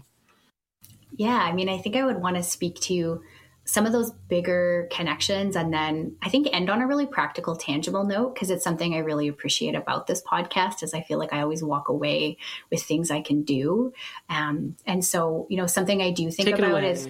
Yeah, I mean, I think I would want to speak to some of those bigger connections, and then I think end on a really practical, tangible note, because it's something I really appreciate about this podcast, is I feel like I always walk away with things I can do. Um, and so, you know, something I do think Take about is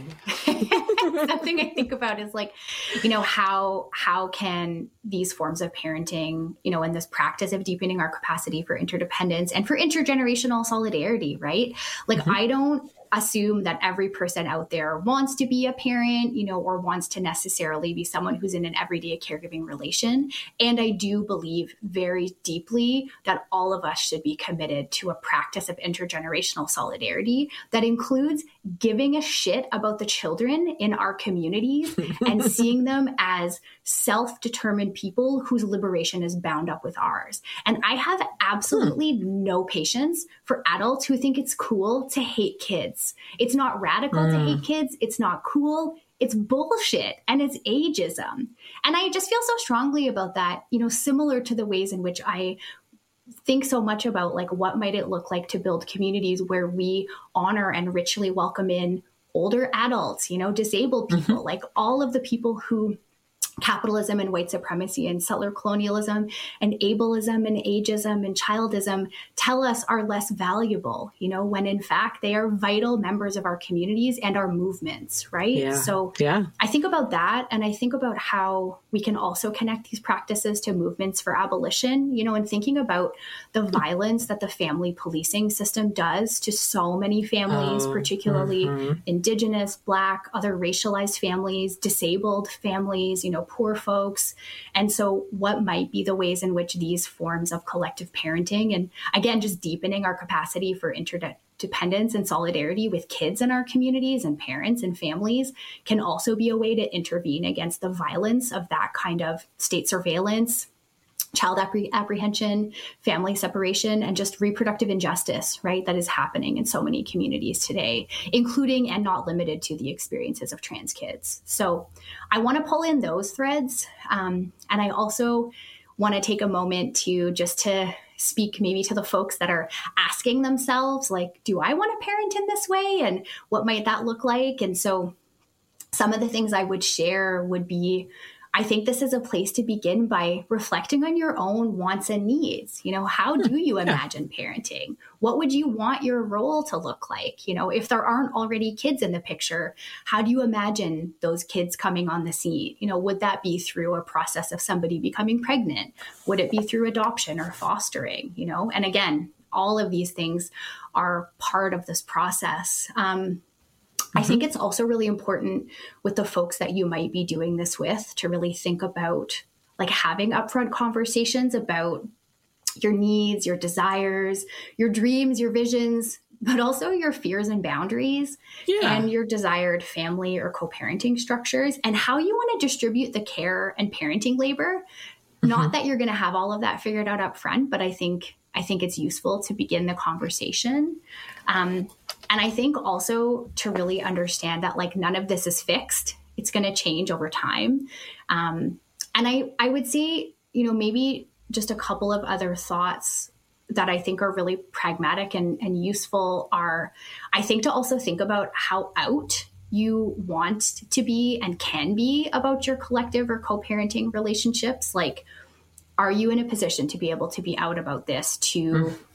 something I think about is like, you know, how, how can these forms of parenting, you know, and this practice of deepening our capacity for interdependence and for intergenerational solidarity, right? Like, mm-hmm. I don't assume that every person out there wants to be a parent, you know, or wants to necessarily be someone who's in an everyday caregiving relation. And I do believe very deeply that all of us should be committed to a practice of intergenerational solidarity that includes giving a shit about the children in our communities and seeing them as self-determined people whose liberation is bound up with ours. And I have absolutely hmm. no patience for adults who think it's cool to hate kids. It's not radical mm. to hate kids. It's not cool. It's bullshit, and it's ageism. And I just feel so strongly about that, you know, similar to the ways in which I think so much about like what might it look like to build communities where we honor and richly welcome in older adults, you know, disabled people, mm-hmm. like all of the people who capitalism and white supremacy and settler colonialism and ableism and ageism and childism tell us are less valuable, you know, when in fact they are vital members of our communities and our movements, right? Yeah. So yeah. I think about that, and I think about how we can also connect these practices to movements for abolition, you know, and thinking about the violence that the family policing system does to so many families, oh, particularly mm-hmm. Indigenous, Black, other racialized families, disabled families, you know, poor folks. And so what might be the ways in which these forms of collective parenting, and again, just deepening our capacity for interdependence and solidarity with kids in our communities and parents and families, can also be a way to intervene against the violence of that kind of state surveillance, child appre- apprehension, family separation, and just reproductive injustice, right, that is happening in so many communities today, including and not limited to the experiences of trans kids. So I want to pull in those threads. Um, and I also want to take a moment to just to speak maybe to the folks that are asking themselves, like, do I want to parent in this way? And what might that look like? And so some of the things I would share would be, I think this is a place to begin by reflecting on your own wants and needs. You know, how do you imagine parenting? What would you want your role to look like? You know, if there aren't already kids in the picture, how do you imagine those kids coming on the scene? You know, would that be through a process of somebody becoming pregnant? Would it be through adoption or fostering? You know, and again, all of these things are part of this process. Um, I think it's also really important with the folks that you might be doing this with to really think about like having upfront conversations about your needs, your desires, your dreams, your visions, but also your fears and boundaries yeah. and your desired family or co-parenting structures and how you want to distribute the care and parenting labor. Mm-hmm. Not that you're going to have all of that figured out up front, but I think I think it's useful to begin the conversation. Um, and I think also to really understand that like none of this is fixed. It's going to change over time. Um, and I, I would say, you know, maybe just a couple of other thoughts that I think are really pragmatic and, and useful are, I think to also think about how out you want to be and can be about your collective or co-parenting relationships. Like, are you in a position to be able to be out about this to mm.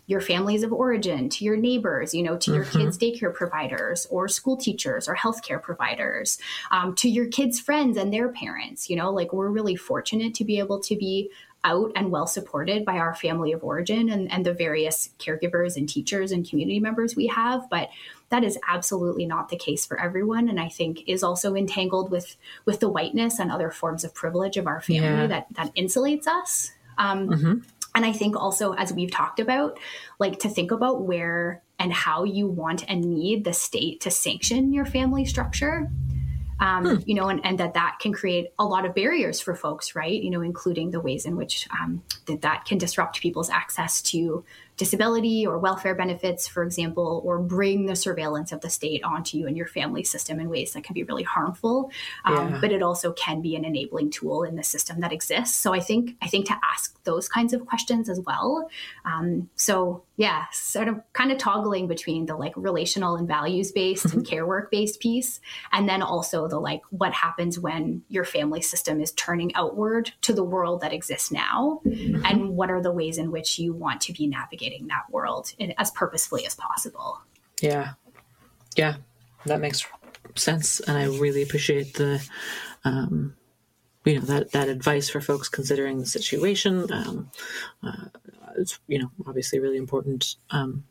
your families of origin, to your neighbors, you know, to your Mm-hmm. kids' daycare providers or school teachers or healthcare providers, um, to your kids' friends and their parents. You know, like we're really fortunate to be able to be out and well supported by our family of origin and, and the various caregivers and teachers and community members we have. But that is absolutely not the case for everyone. And I think is also entangled with with the whiteness and other forms of privilege of our family Yeah. that that insulates us. Um, Mm-hmm. And I think also, as we've talked about, like to think about where and how you want and need the state to sanction your family structure. Um, hmm. You know, and, and that that can create a lot of barriers for folks, right? You know, including the ways in which um, that that can disrupt people's access to disability or welfare benefits, for example, or bring the surveillance of the state onto you and your family system in ways that can be really harmful. Um, Yeah. But it also can be an enabling tool in the system that exists. So I think I think to ask those kinds of questions as well. Um, so yeah, sort of kind of toggling between the like relational and values based mm-hmm. and care work based piece, and then also the like what happens when your family system is turning outward to the world that exists now, mm-hmm. and what are the ways in which you want to be navigating that world in, as purposefully as possible. Yeah. Yeah. That makes sense. And I really appreciate the, um, you know, that, that advice for folks considering the situation. Um, uh, it's, you know, obviously really important, um,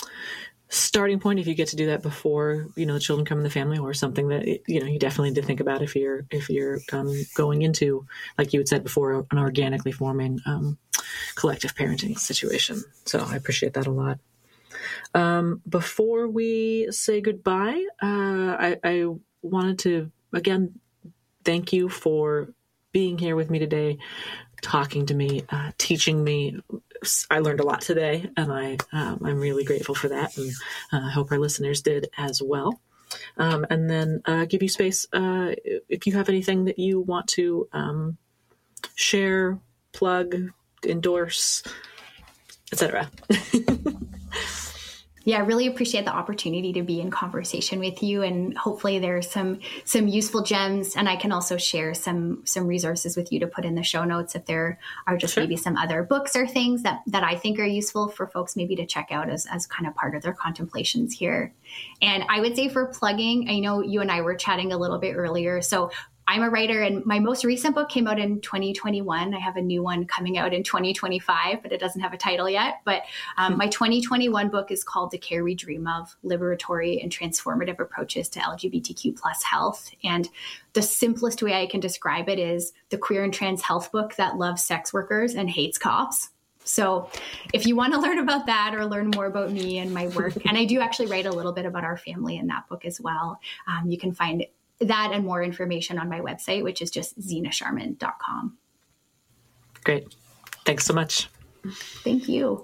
starting point if you get to do that before, you know, the children come in the family, or something that, you know, you definitely need to think about if you're, if you're um, going into, like you had said before, an organically forming um, collective parenting situation. So I appreciate that a lot. Um, before we say goodbye, uh, I, I wanted to, again, thank you for being here with me today, talking to me, uh, teaching me. I learned a lot today, and I, um, I'm really grateful for that, and I uh, hope our listeners did as well. Um, and then uh, give you space uh, if you have anything that you want to um, share, plug, endorse, et cetera. Yeah, I really appreciate the opportunity to be in conversation with you, and hopefully there's some some useful gems, and I can also share some some resources with you to put in the show notes if there are just sure. maybe some other books or things that, that I think are useful for folks maybe to check out as, as kind of part of their contemplations here. And I would say for plugging, I know you and I were chatting a little bit earlier, so I'm a writer, and my most recent book came out in twenty twenty-one. I have a new one coming out in twenty twenty-five, but it doesn't have a title yet. But um, my twenty twenty-one book is called The Care We Dream Of, Liberatory and Transformative Approaches to L G B T Q plus Health. And the simplest way I can describe it is the queer and trans health book that loves sex workers and hates cops. So if you want to learn about that or learn more about me and my work, and I do actually write a little bit about our family in that book as well, um, you can find that and more information on my website, which is just zina sharman dot com. Great. Thanks so much. Thank you.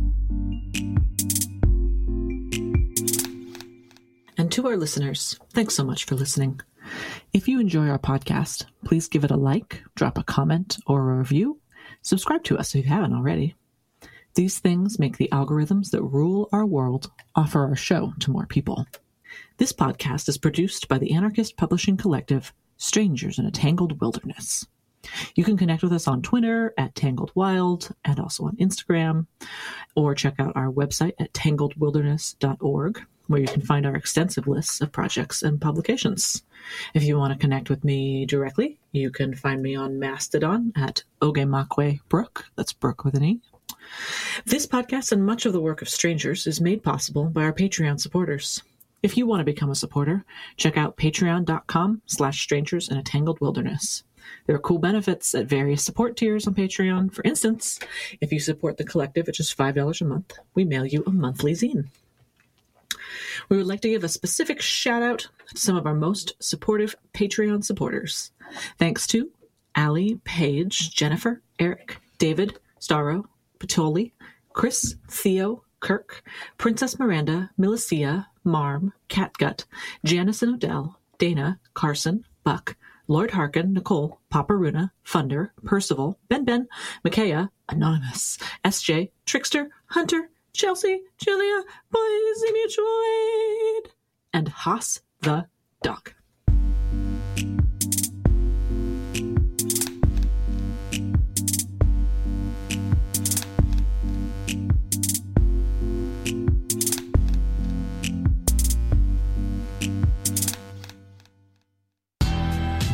And to our listeners, thanks so much for listening. If you enjoy our podcast, please give it a like, drop a comment or a review. Subscribe to us if you haven't already. These things make the algorithms that rule our world offer our show to more people. This podcast is produced by the anarchist publishing collective Strangers in a Tangled Wilderness. You can connect with us on Twitter at Tangled Wild and also on Instagram, or check out our website at tangled wilderness dot org, where you can find our extensive lists of projects and publications. If you want to connect with me directly, you can find me on Mastodon at Ogemakwe Brooke. That's Brooke with an E. This podcast and much of the work of Strangers is made possible by our Patreon supporters. If you want to become a supporter, check out patreon.com slash strangers in a tangled wilderness. There are cool benefits at various support tiers on Patreon. For instance, if you support the collective at just five dollars a month, we mail you a monthly zine. We would like to give a specific shout out to some of our most supportive Patreon supporters. Thanks to Allie, Paige, Jennifer, Eric, David, Starro, Patoli, Chris, Theo, Kirk, Princess Miranda, Milicia, Marm, Catgut, Janice and Odell, Dana, Carson, Buck, Lord Harkin, Nicole, Paparuna, Funder, Percival, Ben Ben, Micaiah, Anonymous, S J, Trickster, Hunter, Chelsea, Julia, Boise Mutual Aid, and Haas the Dog.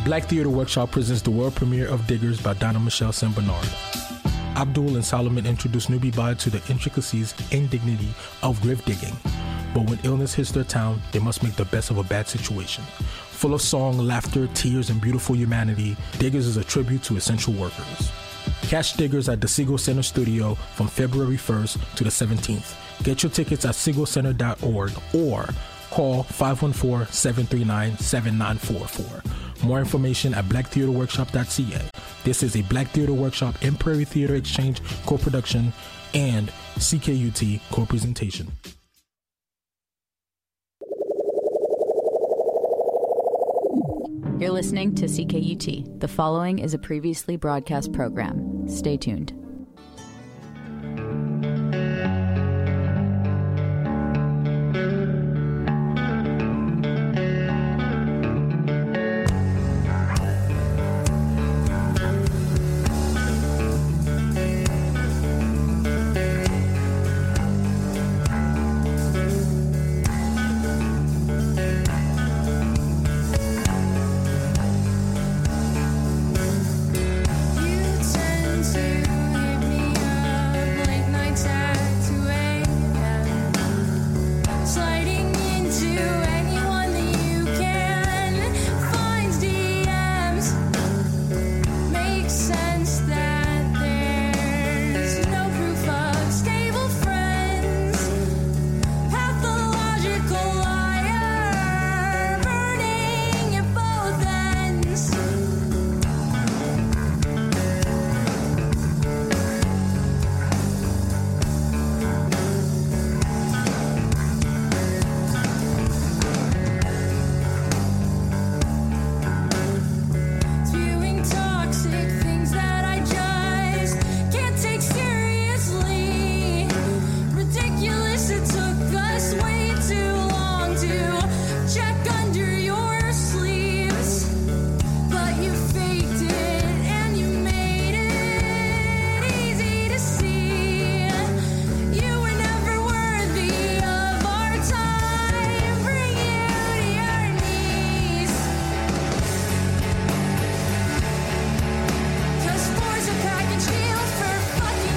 Black Theater Workshop presents the world premiere of Diggers by Donna Michelle Saint Bernard. Abdul and Solomon introduce newbie Bud to the intricacies and dignity of grave digging. But when illness hits their town, they must make the best of a bad situation. Full of song, laughter, tears, and beautiful humanity, Diggers is a tribute to essential workers. Catch Diggers at the Segal Center Studio from February first to the seventeenth. Get your tickets at segal center dot org or call five one four, seven three nine, seven nine four four. More information at black theater workshop dot c a. This is a Black Theater Workshop and Prairie Theater Exchange co-production and C K U T co-presentation. You're listening to C K U T. The following is a previously broadcast program. Stay tuned.